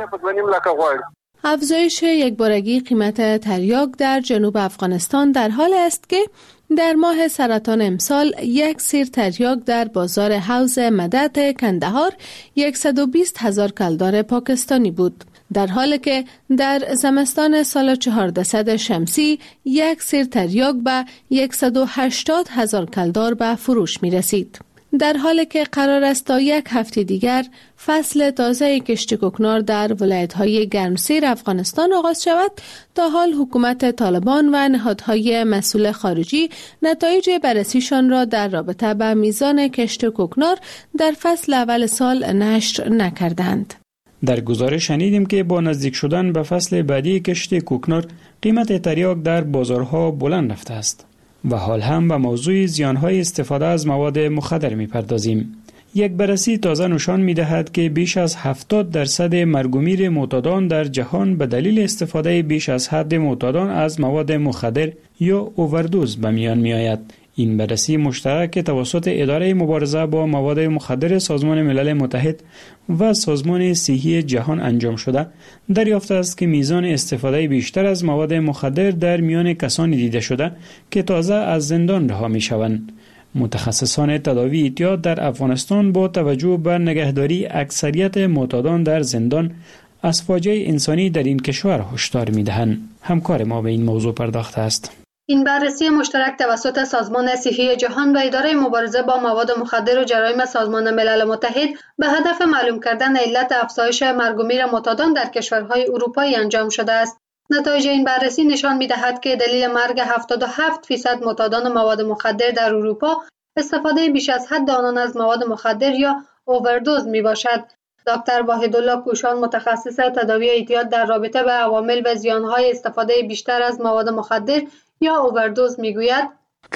افزایش یکبارگی قیمت تریاک در جنوب افغانستان در حال است که در ماه سرطان امسال یک سیر تریاک در بازار حوض مدد کندهار صد و بیست هزار کلدار پاکستانی بود، در حالی که در زمستان سال چهاردهصد شمسی یک سیر تریاک به صد و هشتاد هزار کلدار به فروش می رسید. در حالی که قرار است تا یک هفته دیگر فصل تازه کشت کوکنار در ولایت‌های گرمسیر افغانستان آغاز شود، تا حال حکومت طالبان و نهادهای مسئول خارجی نتایج بررسیشان را در رابطه با میزان کشت کوکنار در فصل اول سال نشر نکردند. در گزارش شنیدیم که با نزدیک شدن به فصل بعدی کشت کوکنار قیمت تریاک در بازارها بلند رفته است و حال هم به موضوع زیانهای استفاده از مواد مخدر می‌پردازیم. یک بررسی تازه نشان می‌دهد که بیش از هفتاد درصد مرگ و میر معتادان در جهان به دلیل استفاده بیش از حد معتادان از مواد مخدر یا اووردوز به میان می‌آید. این بررسی مشترک توسط اداره مبارزه با مواد مخدر سازمان ملل متحد و سازمان صحی جهان انجام شده دریافت است که میزان استفاده بیشتر از مواد مخدر در میان کسانی دیده شده که تازه از زندان رها می‌شوند. متخصصان تداوی اعتیاد در افغانستان با توجه به نگهداری اکثریت معتادان در زندان از فاجعه انسانی در این کشور هشدار می‌دهند. همکار ما به این موضوع پرداخته است. این بررسی مشترک توسط سازمان صحی جهان و اداره مبارزه با مواد مخدر و جرایم سازمان ملل متحد به هدف معلوم کردن علت افزایش مرگ و میر معتادان در کشورهای اروپایی انجام شده است. نتایج این بررسی نشان می‌دهد که دلیل مرگ هفتاد و هفت درصد معتادان مواد مخدر در اروپا استفاده بیش از حد آنان از مواد مخدر یا اووردوز میباشد. دکتر واحدالله کوشان متخصص تداوی اعتیاد در رابطه با عوامل و زیانهای استفاده بیشتر از مواد مخدر یا اووردوز میگوید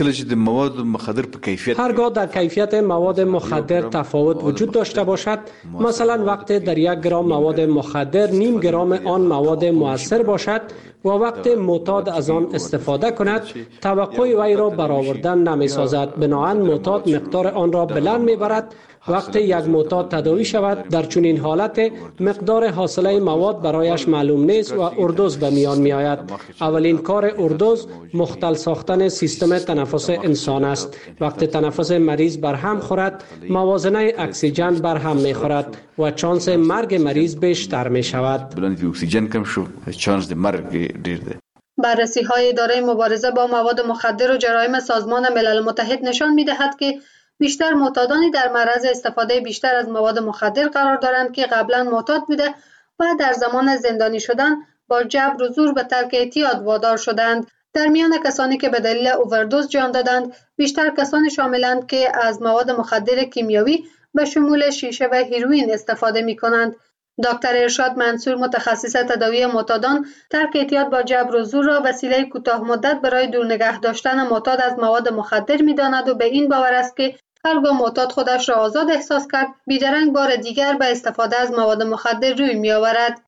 هرگاه در کیفیت مواد مخدر تفاوت وجود داشته باشد، مثلا وقتی در یک گرم مواد مخدر نیم گرم آن مواد مؤثر باشد و وقت معتاد از آن استفاده کند، توقع وی را برآوردن نمی سازد. بنابراین معتاد مقدار آن را بلند می برد. وقتی یک معتاد تداوی شود در چنین حالت مقدار حاصله مواد برایش معلوم نیست و اووردوز به میان می آید. اولین کار اووردوز مختل ساختن سیستم تنفس انسان است. وقتی تنفس مریض برهم خورد، موازنه اکسیژن برهم می خورد و چانس مرگ مریض بیشتر می شود. بررسی های اداره مبارزه با مواد مخدر و جرایم سازمان ملل متحد نشان می دهد که بیشتر معتادانی در معرض استفاده بیشتر از مواد مخدر قرار دارند که قبلا معتاد بوده و در زمان زندانی شدن با جبر و زور به ترک اعتیاد وادار شدند. در میان کسانی که به دلیل اووردوز جان دادند، بیشتر کسانی شاملند که از مواد مخدر کیمیایی به شمول شیشه و هیروئین استفاده می کنند. دکتر ارشاد منصور، متخصص تداوی معتادان، ترک اعتیاد با جبر و زور را وسیله کوتاه مدت برای دور نگه داشتن معتاد از مواد مخدر می‌داند و به این باور است که هرگاه معتاد خودش را آزاد احساس کرد، بیدرنگ بار دیگر به استفاده از مواد مخدر روی می‌آورد.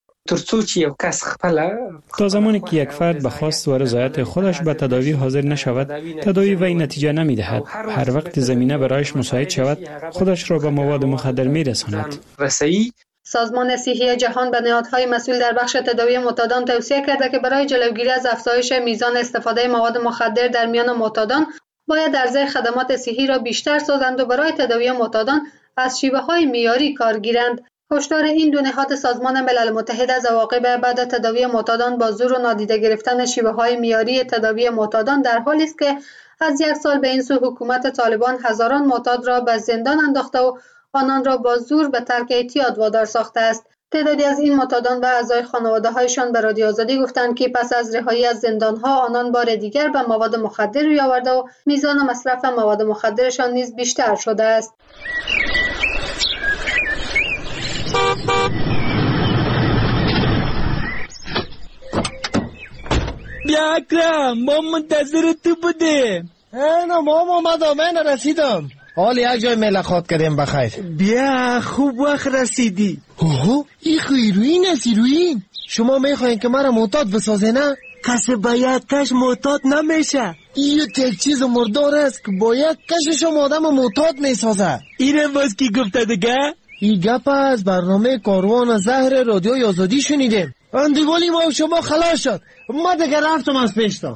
تا زمانی که یک فرد به خواست و رضایت خودش به تداوی حاضر نشود، تداوی وی نتیجه نمی‌دهد. هر وقت زمینه برایش مساعد شود، خودش را به مواد مخدر می‌رساند. سازمان صحی جهان به نهادهای مسئول در بخش تداوی معتادان توصیه کرده که برای جلوگیری از افزایش میزان استفاده مواد مخدر در میان معتادان باید عرضه خدمات صحی را بیشتر سازند و برای تداوی معتادان از شیوه‌های معیاری کار گیرند. هشدار این دو نهاد سازمان ملل متحد از عواقب بعد تداوی معتادان با زور و نادیده گرفتن شیوه‌های معیاری تداوی معتادان در حالی است که از یک سال به این سو حکومت طالبان هزاران معتاد را به زندان انداخته و آنان را با زور به ترک اعتیاد وادار ساخته است. تعدادی از این معتادان و اعضای خانواده‌هایشان به رادیو آزادی گفتند که پس از رهایی از زندان‌ها آنان بار دیگر به مواد مخدر روی آورده و میزان مصرف مواد مخدرشان نیز بیشتر شده است. بیا اکرم، ما منتظر تو بودیم. اینا ما اومدم، من رسیدم. حال یک جای ملاقات کردیم بخیر. بیا خوب وقت رسیدی. اوه این هیروئین است. هیروئین شما میخواین که مرا معتاد بسازه نه؟ کسی با یک کش معتاد نمیشه. این یک چیز مردار است که با یک کشش آدم معتاد میسازه. اینه باز کی گفته دیگه؟ این گپ از برنامه کاروان زهر رادیوی آزادی شنیدیم. اندیوالی ما شما خلاص شد. ما دیگه رفتم از پیشتان.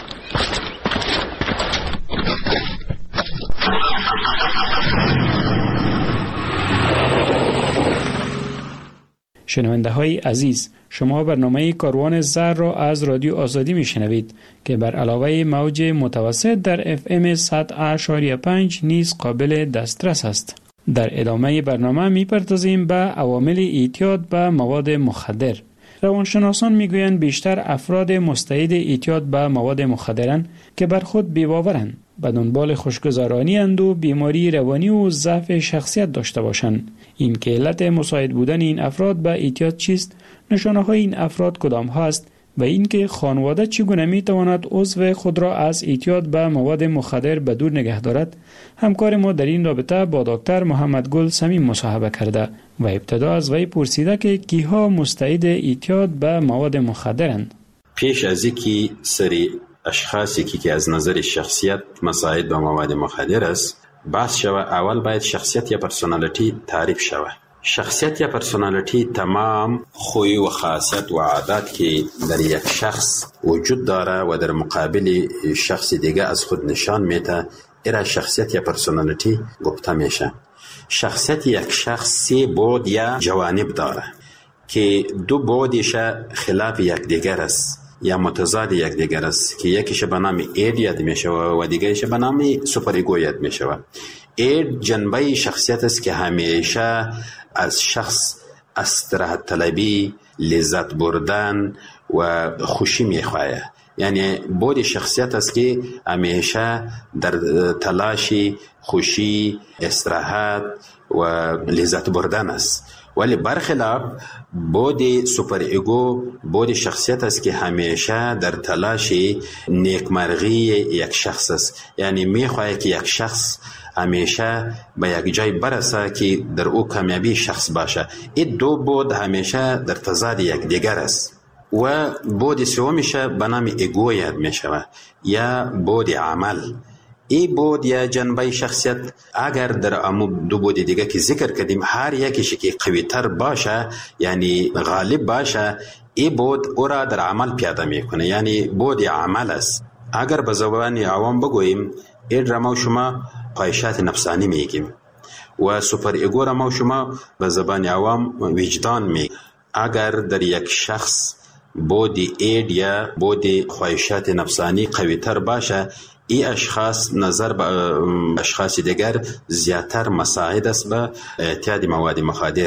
شنونده های عزیز، شما برنامه کاروان زهر را از رادیو آزادی می شنوید که بر علاوه موج متوسط در اف ام صد و پنج نیز قابل دسترس است. در ادامه برنامه می پردازیم به عوامل اعتیاد به مواد مخدر. روانشناسان می گویند بیشتر افراد مستعد اعتیاد به مواد مخدرند که بر خود بی‌باورند، به دنبال خوشگذرانی اند و بیماری روانی و ضعف شخصیت داشته باشند. این که علت مساعد بودن این افراد به اعتیاد چیست، نشانه های این افراد کدام هست و اینکه خانواده چگونه می تواند عضو خود را از اعتیاد به مواد مخدر به دور نگه دارد، همکار ما در این رابطه با دکتر محمد گل صمیم مصاحبه کرده و ابتدا از وی پرسیده که کیها مستعد اعتیاد به مواد مخدرند. پیش از اینکه سری اشخاصی که از نظر شخصیت مساعد به مواد مخدر است بحث شوه، اول باید شخصیت یا پرسونالیتی تعریف شوه. شخصیت یا پرسونالیتی تمام خوی و خاصیت و عادات که در یک شخص وجود داره و در مقابل شخص دیگه از خود نشان میده، ایرا شخصیت یا پرسونالیتی گفته میشه. شخصیت یک شخص سه بعد یا جوانب داره که دو بعدش خلاف یک دیگر است یا متضاد یک دیگر است که یکیش به نام اید یاد میشه و دیگرش به نام سوپر ایگو یاد میشه. اید جنبه شخصیت است که همیشه از شخص استراحت طلبی، لذت بردن و خوشی میخواه. یعنی بود شخصیت است که همیشه در تلاشی، خوشی، استراحت و لذت بردن است. ولی برخلاف بود سوپر ایگو بود شخصیت است که همیشه در تلاش نیکمرغی یک شخص است. یعنی میخواه که یک شخص همیشه به یک جای برسه که در او کامیابی شخص باشه. این دو بود همیشه در تضاد یک دیگر است. و بود سومش به نام ایگو یاد می شود یا بود عمل. این بود یا جنبه شخصیت اگر در امو دو بود دیگه که ذکر کردیم هر یکیش که قوی تر باشه یعنی غالب باشه، این بود او را در عمل پیاده میکنه، یعنی بود عمل است. اگر به زبان عوام بگوییم این را ما شما خواهشات نفسانی میگیم و سوپر ایگو را ما شما به زبان عوام وجدان میگیم. اگر در یک شخص بود اید یا بود خواهشات نفسانی قوی تر باشه، این اشخاص نظر به اشخاص دیگر زیادتر مساعد است به اعتیاد مواد مخدر.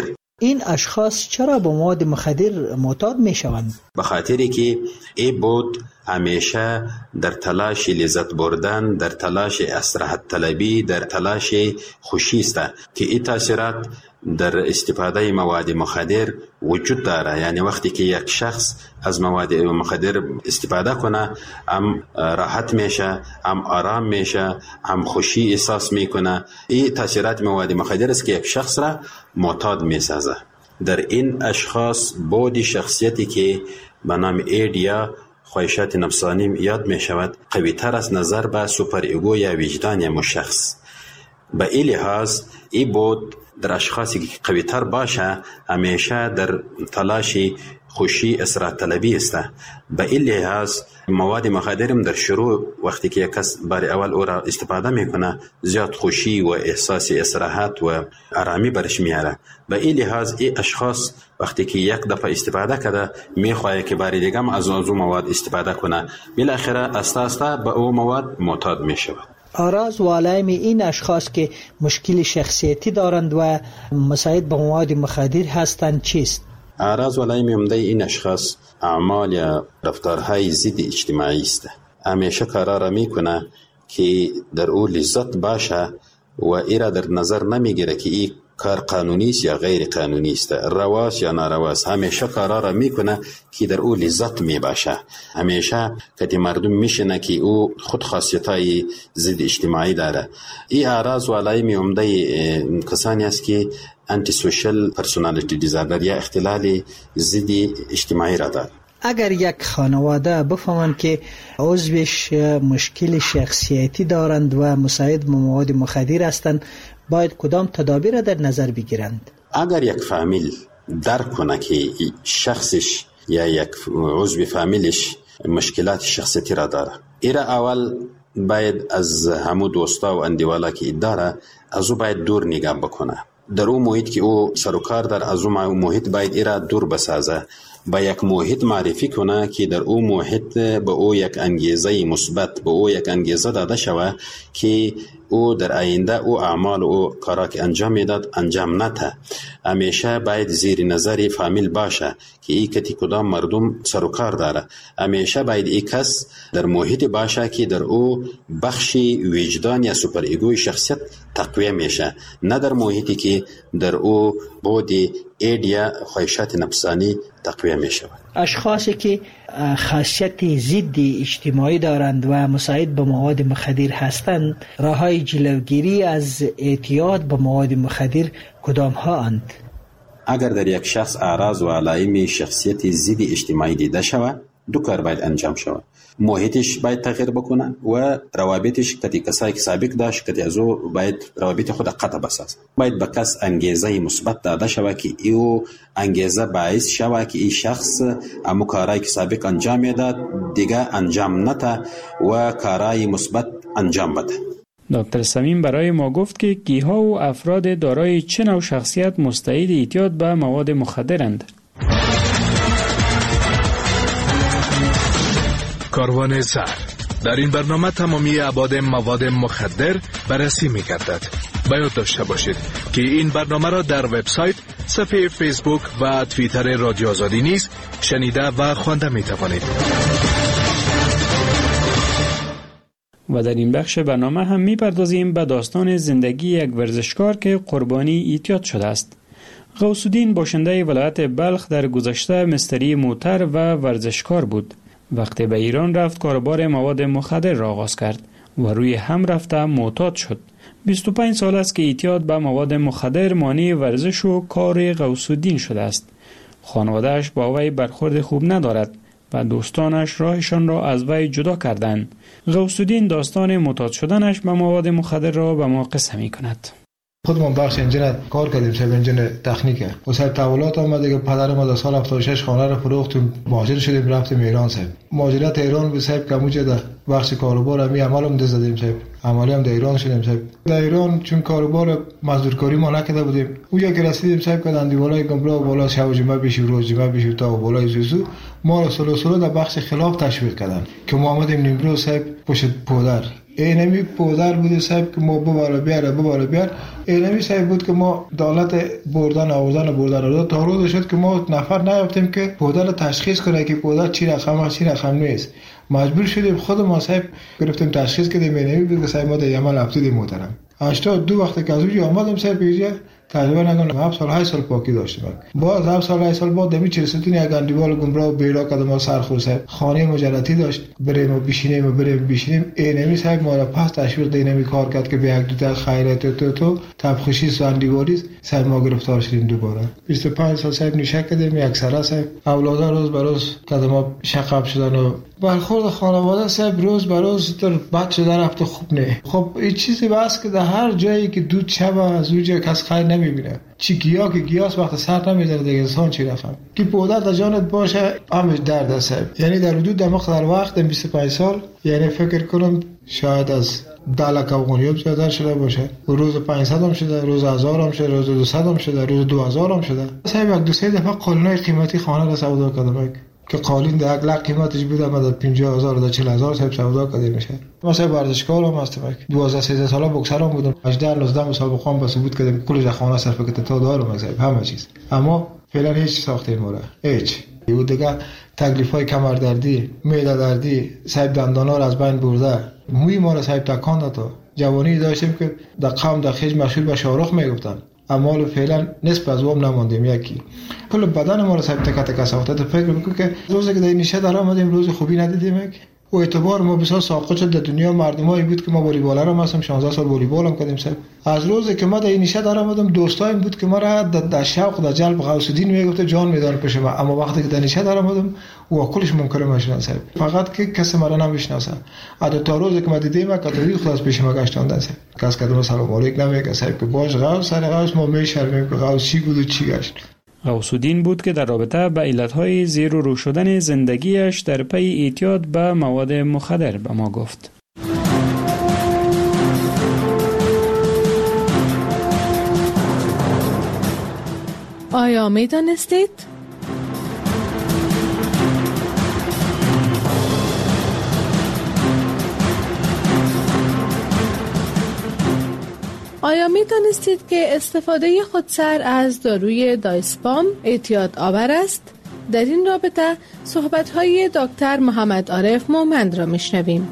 این اشخاص چرا به مواد مخدر معتاد می شوند؟ به خاطری که این بود همیشه در تلاش لذت بردن، در تلاش استراحت طلبی، در تلاش خوشی است که این تاثیرات در استفاده مواد مخدر وجود داره. یعنی وقتی که یک شخص از مواد مخدر استفاده کنه هم راحت میشه، هم آرام میشه، هم خوشی احساس میکنه. این تاثیرات مواد مخدر است که یک شخص را معتاد میسازه. در این اشخاص بود شخصیتی که به نام اید یا خواهشات نفسانی یاد می شود قوی تر از نظر به سوپر ایگو یا وجدان مشخص. به این لحاظ ای بود در اشخاصی که قوی تر باشه همیشه در تلاش خوشی استراحت طلبی است. به این لحاظ مواد مخدرم در شروع وقتی که یک کس بار اول او را استفاده میکنه زیاد خوشی و احساس استراحت و آرامی برش میاره. به این لحاظ این اشخاص وقتی که یک دفعه استفاده کرده میخواه که بار دیگه هم از اون مواد استفاده کنه، بالاخره اساسا به او مواد معتاد میشه. آراز و علائم این اشخاص که مشکل شخصیتی دارند و مساعد به مواد مخدر هستند چیست؟ اعراض و علائم عمده این اشخاص اعمال یا رفتارهای ضد اجتماعی است. همیشه کارا را میکنه که در او لذت باشه و ایرا در نظر نمیگیره که این کار قانونی است یا غیر قانونی است، رواست یا نارواست. همیشه کارا را میکنه که در او لذت میباشه. همیشه که مردم میشنه که او خود خاصیتای ضد اجتماعی داره. این اعراض و علائم عمده کسانی است که انتی سوشل پرسونالیتی دیزاردر یا اختلال ضد اجتماعی را دارد. اگر یک خانواده بفهمند که عضوش مشکل شخصیتی دارند و مساعد به مواد مخدر هستند، باید کدام تدابیر در نظر بگیرند؟ اگر یک فامیل درک کنه که شخصش یا یک عضو فامیلش مشکلات شخصیتی را داره، ایره اول باید از همو دوستا و اندیوالا که داره از او باید دور نگاه بکنه. در اون محیط که او سروکار در از اون محیط باید ایره دور بسازه، با یک محیط معرفی کنه که در او محیط به او یک انگیزه مثبت، به او یک انگیزه داده شوه که او در آینده او اعمال او کارا که انجام میداد انجام نده. همیشه باید زیر نظر فامیل باشه که ای کتی کدام مردم سروکار داره. همیشه باید ای کس در محیط باشه که در او بخشی وجدان یا سوپر ایگوی شخصیت تقویه میشه، نه در محیطی که در او بودی اید یا خواهشات نفسانی تقویه میشه. اشخاصی که خاصیت ضد اجتماعی دارند و مساعد به مواد مخدر هستند، راههای جلوگیری از اعتیاد به مواد مخدر کدام ها اند؟ اگر در یک شخص اعراض و علائم شخصیت ضد اجتماعی دیده شود، دو کار باید انجام شود. محیطش باید تغییر بکنه و روابطش کتی کسایی که سابق داشت کتی از او باید روابط خود قطع بسازه. باید به کس انگیزه مثبت داده شود که ایو انگیزه باعث شود که این شخص امو کارایی که سابق انجام میداد دیگه انجام نده و کارایی مثبت انجام بده. دکتر صمیم برای ما گفت که کیها و افراد دارای چه نوع شخصیت مستعد اعتیاد به مواد مخدرند. کاروان زهر در این برنامه تمامی ابعاد مواد مخدر بررسی می گردد. باید داشته باشید که این برنامه را در وبسایت، صفحه فیسبوک و توییتر رادیو آزادی نیز شنیده و خوانده می توانید. و در این بخش برنامه هم می پردازیم به داستان زندگی یک ورزشکار که قربانی اعتیاد شده است. غوث الدین باشنده ولایت بلخ در گذشته مستری موتر و ورزشکار بود. وقتی به ایران رفت کاروبار مواد مخدر را آغاز کرد و روی هم رفته معتاد شد. بیست و پنج سال است که اعتیاد به مواد مخدر مانع ورزش و کار غوث الدین شده است. خانواده‌اش با وی برخورد خوب ندارد و دوستانش راهشان را از وی جدا کردند. غوث الدین داستان معتاد شدنش به مواد مخدر را به ما قصه می کند. خودمون بخش انجین کار کردیم، شب انجین تکنیکه. و سر تحولات آمده که پدر ما در سال هفتاد و شش خانه رو فروختیم، مهاجر شدیم رفتیم ایران صاحب. مهاجرت ایران به صاحب کموجه در بخش کاروبار همی عملم دست دادیم صاحب. عملی هم در ایران شدیم صاحب. در ایران چون کاروبار مزدورکاری ما نکرده بودیم، اونجا که رسیدیم صاحب کردن دیوالای گمبلا و بالا شب و جمعه بشی روز جمعه بشی تا بالای زوزو ما رو سلو سلو در بخش خلاف تشویق کردن که ما آمدیم نیمرو صاحب پشت پودر اینمی پودر بود صاحب که ما بباره بیاره بباره بیار. اینمی صاحب بود که ما دولت بردن آوردن بردن آوردن تا روز شد که ما نفر نیافتیم که پودر تشخیص کنه که پودر چی رقم است چی رقم نیست. مجبور شدیم خود ما صاحب گرفتیم تشخیص کردیم. اینمی بود که صاحب ما در یمن افتادیم محترم. هشتاد دو وقتی که از اونجا آمدم صاحب اینجا تقریبا نگم هفت سال هشت سال پاکی داشتم. باز هفت سال هشت سال بعد دمی چرستونی یک اندیوال گمراه و بیرا کدم ما سرخور صاحب خانه مجردی داشت بریم و بشینیم و بریم بشینیم. اینمی صاحب ما را پس تشویق دینمی کار کرد که به یک دو تا خیرات تو تو تبخشی ساندیواریز صاحب ما گرفتار شدیم دوباره. بیست و پنج سال صاحب نشه کردیم یک سره صاحب اولادا روز به روز کدم ما شقاب شدن و برخورد خانواده صاحب روز به روز در بد شده رفت خوب نه. خب این چیزی بس که در هر جایی که دود شب از اونجا کس خیر نمیبینه. چی گیاه که گیاس وقت سر نمیذاره دیگه انسان چی رفهم که پودر در جانت باشه همش درد است. یعنی در حدود در مقدار وقت بیست و پنج سال یعنی فکر کنم شاید از ده لک افغانی زیادتر شده باشه. روز پانصد هم شده، روز هزار هم شده، روز دویست هم شده، روز دو هزار هم شده. صاحب یک دو سه دفعه قالونای قیمتی خانه را سودا کردم که قالین در یک لک قیمتش بود اما در پنجاه هزار تا چهل هزار صاحب سودا کرده میشه. مثلا ورزشکار هم هستم، دوازده سیزده ساله بوکسر هم بودم، هجده نوزده مسابقه هم به ثبوت کردم کل خانه صرف کردم تا دارم صاحب همه چیز. اما فعلا هیچ ساخته مورا هیچ. و دیگه تکلیفای کمر دردی، معده دردی، صاحب دندانا را از بین برده. موی ما را صاحب تکان داد. جوانی داشتیم که در قوم در خیج مشهور به شاهرخ میگفتن. اما فعلا نصف از وام نماندیم. یکی کل بدن ما را صاحب تک تک ساخته. تو فکر میکنی که روزی که در نیشه در آمدیم روز خوبی ندیدیم. و اعتبار ما بسیار ساقط شد در دنیا. مردمایی بود که ما والیبال را هستم شانزده سال والیبال هم کردیم صاحب. از روزی که ما در نیشه در آمدم دوستایم بود که ما را در شوق در جلب غوث الدین میگفت جان میدان پیش ما. اما وقتی که در نیشه در آمدم و کلش منکر ماشین صاحب فقط که کسی مرا نمیشناسه. ادا تا روزی که ما دیدیم کاتولیک خلاص پیش ما گشتاندن صاحب. کس کدوم سلام علیک نمیگه صاحب که باش غوث سر غوث ما میشرمیم که غوث چی بود و چی گشت. غوث الدین بود که در رابطه با علتهای زیر و رو شدن زندگیش در پی اعتیاد به مواد مخدر به ما گفت. آیا می دانستید؟ آیا می دانستید که استفاده خودسر از داروی دایسپام اعتیاد آور است؟ در این رابطه صحبت‌های دکتر محمد عارف مومند را میشنویم.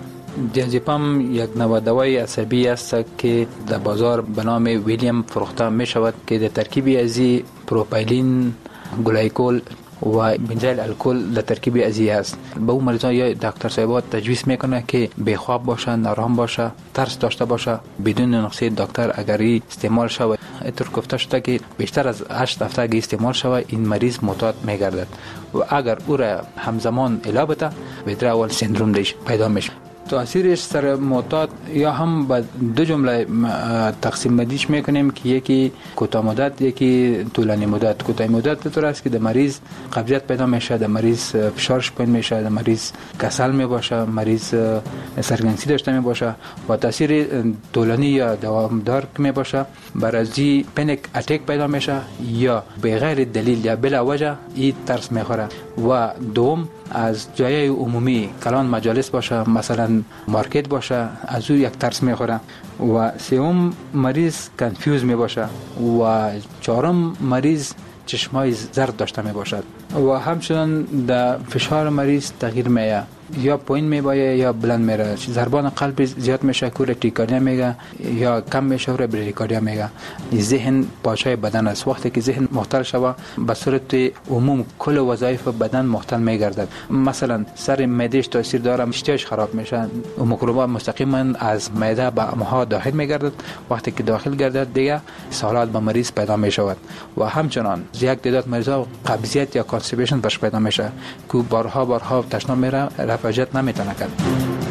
دیازپام یک نوع دوای عصبی است که در بازار به نام ویلیام فروخته می شود که در ترکیبی ازی پروپایلین، گلایکول و بنزایل الکل در ترکیب ازی است. به اون مریضان یا دکتر صاحبات تجویز میکنه که بیخواب باشه، نارام باشه، ترس داشته باشه. بدون نقصه دکتر اگری استعمال شود اینطور گفته شده که بیشتر از هشت هفته اگه استعمال شود این مریض معتاد میگردد و اگر او را همزمان علاج بده ویدرال سندروم دیش پیدا میشه. تاثیرش سر معتاد یا هم به دو جمله تقسیم بندیش میکنیم که یکی کوتاه مدت یکی طولانی مدت. کوتاه مدت به طور است که در مریض قبضیت پیدا میشه، در مریض فشارش پایین میشه، در مریض کسل میباشه، مریض سرگنسی داشته میباشه و تاثیر طولانی یا دوامدار که میباشه برازی پنیک اتک پیدا میشه یا به غیر دلیل یا بلا وجه این ترس میخوره. و دوم از جای عمومی کلان مجالس باشه، مثلا مارکت باشه، از او یک ترس میخوره. و سوم مریض کنفیوز می باشه و چهارم مریض چشمای زرد داشته می باشد و همچنان در فشار مریض تغییر میه، یا پایین میبایه یا بلند میره، ضربان قلب زیاد میشه که ریکاردیا میگه یا کم میشه و بریکاردیا میگه. ذهن پاچای بدن است. وقتی که ذهن مختل شوه به صورت عموم کل وظایف بدن مختل میگردد. مثلا سر معدهش تاثیر داره، اشتهاش خراب میشه، میکروبا مستقیما از معده به امعاء داخل میگردد. وقتی که داخل گردد دیگه سالات به مریض پیدا میشود و همچنان یک تعداد مریضا قبضیت یا کانستیپیشن برش پیدا میشه که بارها بارها تشناب میره رفاجت نمیتونه کرد.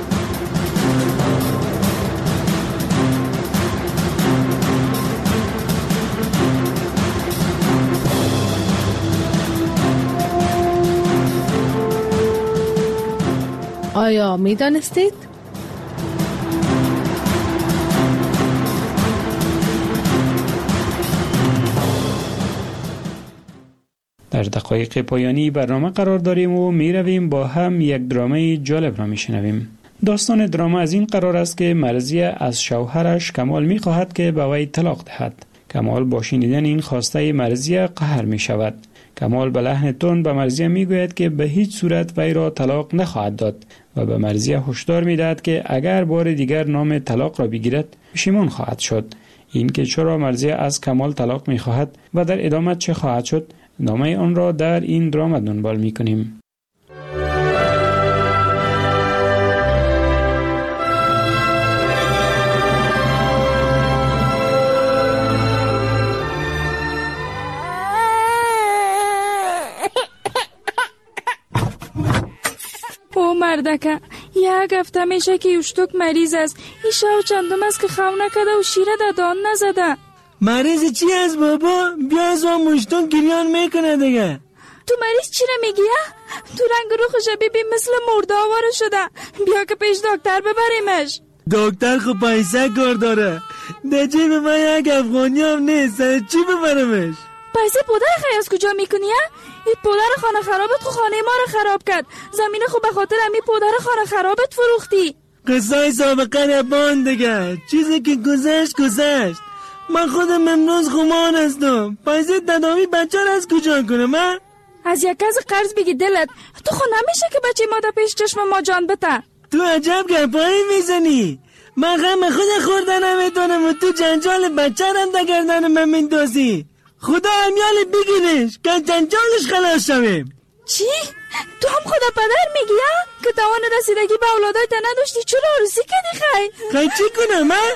آیا می دانستید؟ در دقایق پایانی برنامه قرار داریم و می رویم با هم یک درامه جالب را می شنویم. داستان دراما از این قرار است که مرضیه از شوهرش کمال می خواهد که به وی طلاق دهد. کمال با شنیدن این خواسته مرضیه قهر می شود. کمال به لحن تند به مرضیه می گوید که به هیچ صورت وی را طلاق نخواهد داد و به مرضیه هشدار می دهد که اگر بار دیگر نام طلاق را بگیرد پشیمان خواهد شد. این که چرا مرضیه از کمال طلاق می خواهد و در ادامه چه خواهد شد، ادامه آن را در این دراما دنبال می کنیم. مردکه یک هفته میشه که یوشتوک مریض است. این شو چندم است که خو نکده و شیره دادان نزده. مریض چی است بابا؟ بیا از آن مشتوک گریان میکنه دیگه. تو مریض چی رو میگی؟ تو رنگ روخش ببین مثل مرده آواره شده. بیا که پیش دکتر ببریمش. دکتر خب پیسه کار داره. در جیب من یک افغانی هم نیست. چی ببرمش؟ پیسه پدر خیلی از کجا میکنی؟ این پدر خانه خرابت خو خانه ما رو خراب کرد. زمین خو به خاطر امی پدر خانه خرابت فروختی. قصای سابقه نبان دیگه. چیزی که گذشت گذشت. من خودم امروز خمان هستم. پیسه تداوی بچه رو از کجا کنم من؟ از یک کس قرض بگی دلت. تو خو نمیشه که بچه ما در پیش چشم ما جان بته. تو عجب گپایی میزنی. من غم خود خوردن نمیتونم و تو جنجال بچه رو در گردن من میندازی. خدا امیال بگیرش که جنجالش خلاص شویم. چی؟ تو هم خدا پدر میگی ها؟ که توان رسیدگی به اولادای تا نداشتی چرا عروسی کردی خی؟ خی چی کنم من؟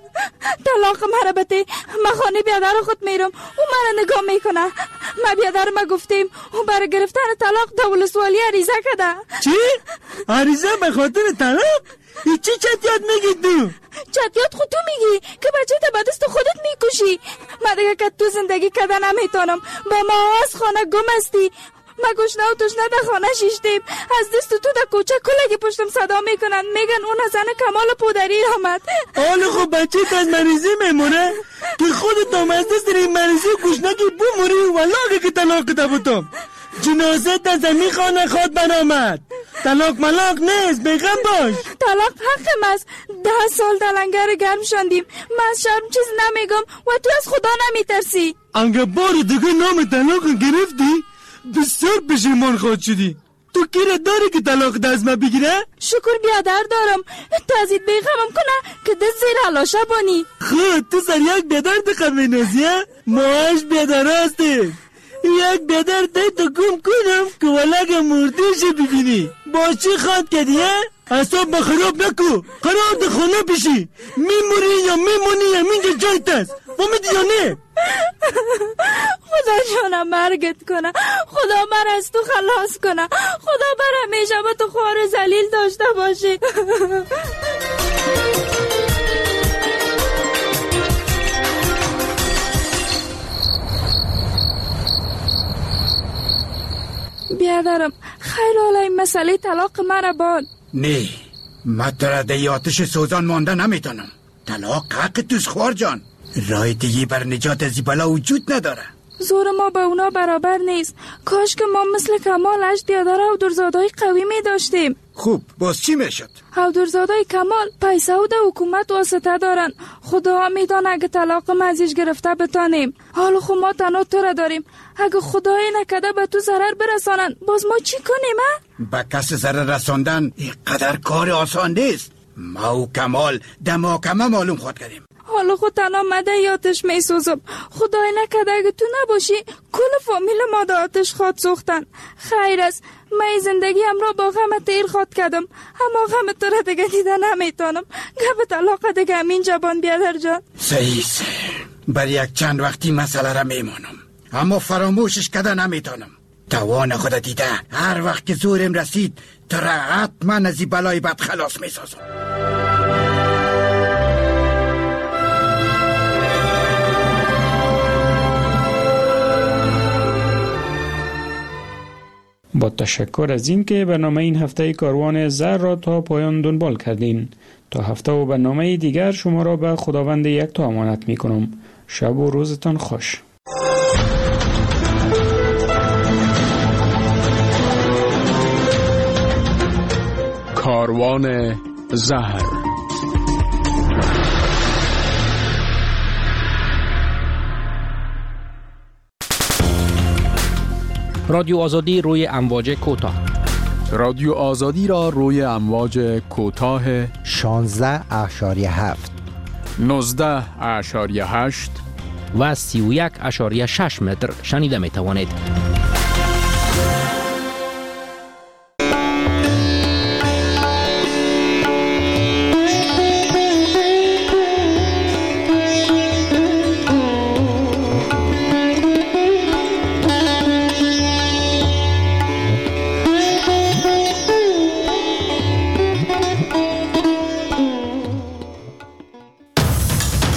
طلاق مربطه من خانه بیادر خود میرم او من نگاه میکنه. من بیادر ما گفتیم او برای گرفتن طلاق دول سوالی عریضه کده. چی؟ عریضه به خاطر طلاق؟ ای چی چطیات میگی تو؟ چطیات خود تو میگی که بچه تا به دست خودت میکشی. من دیگه که تو زندگی کده نمیتونم. با ما از خانه گم استی. ما گشنه و تشنه در خانه شیشتیم. از دست تو در کوچه کلگی پشتم صدا میکنن میگن اون زن کمال پودری آمد. حالا خب بچه تا از مریضی میمونه که خودت هم از دست این مریضی و گشنگی بموری و لاغه که طلاق ده بودم. جنازه تا زمین خانه خود برآمد. طلاق ملاق نیست بیغم باش. طلاق حقم است. ده سال در لنگر گرم شاندیم. من از شرم چیز نمیگم و تو از خدا نمیترسی. انگه بار دیگه نام طلاق گرفتی بسیار پشیمان خود شدی. تو کیره داری که طلاق ده از من بگیره؟ شکر بیادر دارم. تازید بیغمم کنه که دست زیر حلاشه بانی. خود تو سر یک بیادر دقم مینازیه؟ ماهاش بیادر هستی. یک بیادر دی تو کم کنم که ولگ مردیش ببینی. با چی خواد کدیه؟ اصاب با خراب نکو. قرار ده خونه بشی. میموری یا میمونی یا منجا جایت است. فهمیدی یا نه؟ خدا جانم مرگت کنه. خدا من از تو خلاص کنه. خدا بر همیشه با تو خوار ذلیل داشته باشی. بیادرم خیلی حالا این مسئله طلاق مرا باد. نه من در ده آتش سوزان مانده نمیتونم. طلاق حق توست خوار جان. راه دیگه بر نجات از بلا وجود نداره. زور ما با اونا برابر نیست. کاش که ما مثل کمال اش بیادر و درزادای قوی می داشتیم. خوب باز چی میشد؟ او درزادای کمال پیسه و ده حکومت واسطه دارن. خدا میدانه اگه طلاق ما ازش گرفته بتانیم. حالا خود ما تنها تو را داریم. اگه خدای نکده به تو ضرر برسانن باز ما چی کنیم ها؟ به کس ضرر رساندن اینقدر کار آسان نیست. ما و کمال در محکمه معلوم خود کردیم. حالا خود تنها مده یاتش می سوزم. خدای نکده اگه تو نباشی کل فامیل ما دا آتش خواد سوختن. خیر است من زندگی هم را با غم تیر خواد کردم. اما غم تو را دیگه دیده نمیتونم. گب طلاق دیگه همین جبان بیادر جان. صحیح بر یک چند وقتی مسئله را میمانم اما فراموشش کده نمیتونم. توان خود دیده هر وقت که زورم رسید تو را حتما از این بلای بد خلاص میسازم. با تشکر از این که برنامه این هفته کاروان زر را تا پایان دنبال کردین. تا هفته و برنامه دیگر شما را به خداوند یک تا امانت می کنم. شب و روزتان خوش. کاروان زهر. رادیو آزادی روی امواج کوتاه. رادیو آزادی را روی امواج کوتاه شانزده اشاریه هفت، نوزده اشاریه هشت و سی و یک اشاریه شش متر شنیده می توانید.